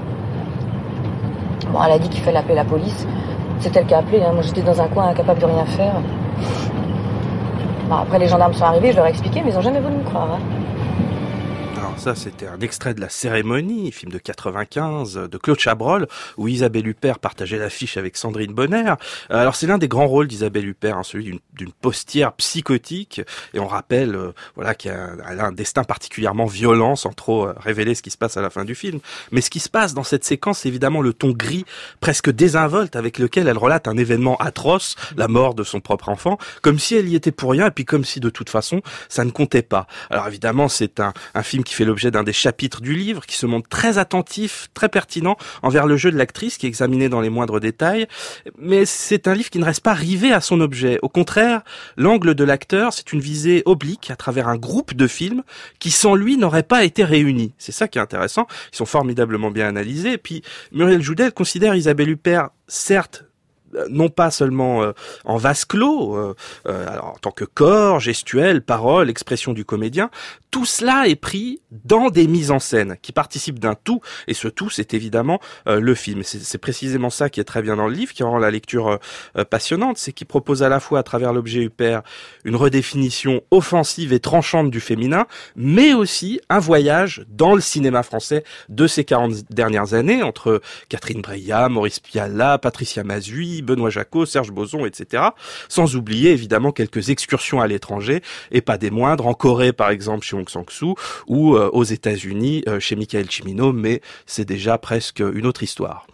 Speaker 3: Bon, elle a dit qu'il fallait appeler la police. C'est elle qui a appelé. Hein. Moi, j'étais dans un coin incapable de rien faire. Bon, après, les gendarmes sont arrivés, je leur ai expliqué, mais ils n'ont jamais voulu me croire. Hein.
Speaker 17: Alors ça, c'était un extrait de La Cérémonie, film de quatre-vingt-quinze, de Claude Chabrol, où Isabelle Huppert partageait l'affiche avec Sandrine Bonner. Alors c'est l'un des grands rôles d'Isabelle Huppert, hein, celui d'une, d'une postière psychotique, et on rappelle euh, voilà, qu'elle a un destin particulièrement violent, sans trop euh, révéler ce qui se passe à la fin du film. Mais ce qui se passe dans cette séquence, c'est évidemment le ton gris, presque désinvolte, avec lequel elle relate un événement atroce, la mort de son propre enfant, comme si elle y était pour rien, et puis comme si de toute façon, ça ne comptait pas. Alors évidemment, c'est un, un film qui fait l'objet d'un des chapitres du livre, qui se montre très attentif, très pertinent envers le jeu de l'actrice, qui est examiné dans les moindres détails. Mais c'est un livre qui ne reste pas rivé à son objet. Au contraire, l'angle de l'acteur, c'est une visée oblique à travers un groupe de films qui, sans lui, n'auraient pas été réunis. C'est ça qui est intéressant. Ils sont formidablement bien analysés. Et puis, Muriel Joudet considère Isabelle Huppert, certes, non pas seulement euh, en vase clos, euh, euh, alors, en tant que corps, gestuelle, parole, expression du comédien, tout cela est pris dans des mises en scène qui participent d'un tout, et ce tout, c'est évidemment euh, le film. C'est, c'est précisément ça qui est très bien dans le livre, qui rend la lecture euh, passionnante, c'est qu'il propose à la fois à travers l'objet Huppert une redéfinition offensive et tranchante du féminin, mais aussi un voyage dans le cinéma français de ces quarante dernières années, entre Catherine Breillat, Maurice Pialat, Patricia Mazui, Benoît Jacot, Serge Bozon, et cetera. Sans oublier évidemment quelques excursions à l'étranger, et pas des moindres, en Corée par exemple chez Hong Sang-soo, ou euh, aux États-Unis euh, chez Michael Cimino, mais c'est déjà presque une autre histoire.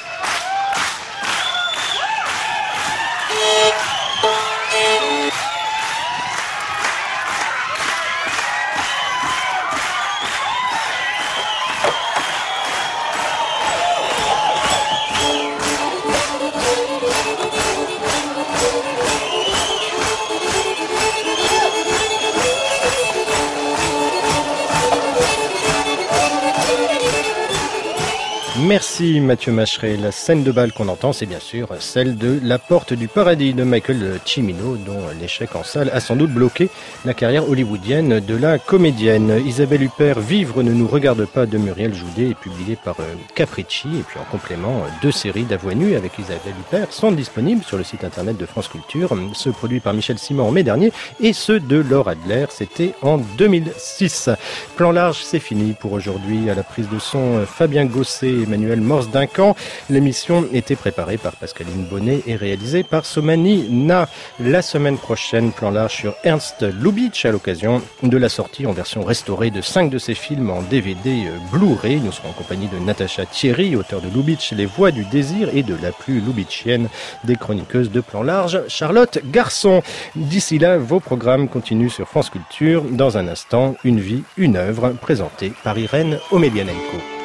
Speaker 2: Merci Mathieu Macheret. La scène de bal qu'on entend, c'est bien sûr celle de La Porte du Paradis de Michael Cimino, dont l'échec en salle a sans doute bloqué la carrière hollywoodienne de la comédienne. Isabelle Huppert, Vivre ne nous regarde pas de Muriel Joudet, est publié par Capricci. Et puis en complément, deux séries d'A Voix nue avec Isabelle Huppert sont disponibles sur le site internet de France Culture. Ceux produits par Michel Simon en mai dernier et ceux de Laure Adler, c'était en deux mille six. Plan large, c'est fini pour aujourd'hui. À la prise de son, Fabien Gosset, Emmanuel Morse-Duncan. L'émission était préparée par Pascaline Bonnet et réalisée par Somani Na. La semaine prochaine, plan large sur Ernst Lubitsch à l'occasion de la sortie en version restaurée de cinq de ses films en D V D Blu-ray. Nous serons en compagnie de Natacha Thierry, auteur de Lubitsch, Les Voix du désir, et de la plus lubitchienne des chroniqueuses de plan large, Charlotte Garçon. D'ici là, vos programmes continuent sur France Culture. Dans un instant, Une vie, une œuvre, présentée par Irène Omelianenko.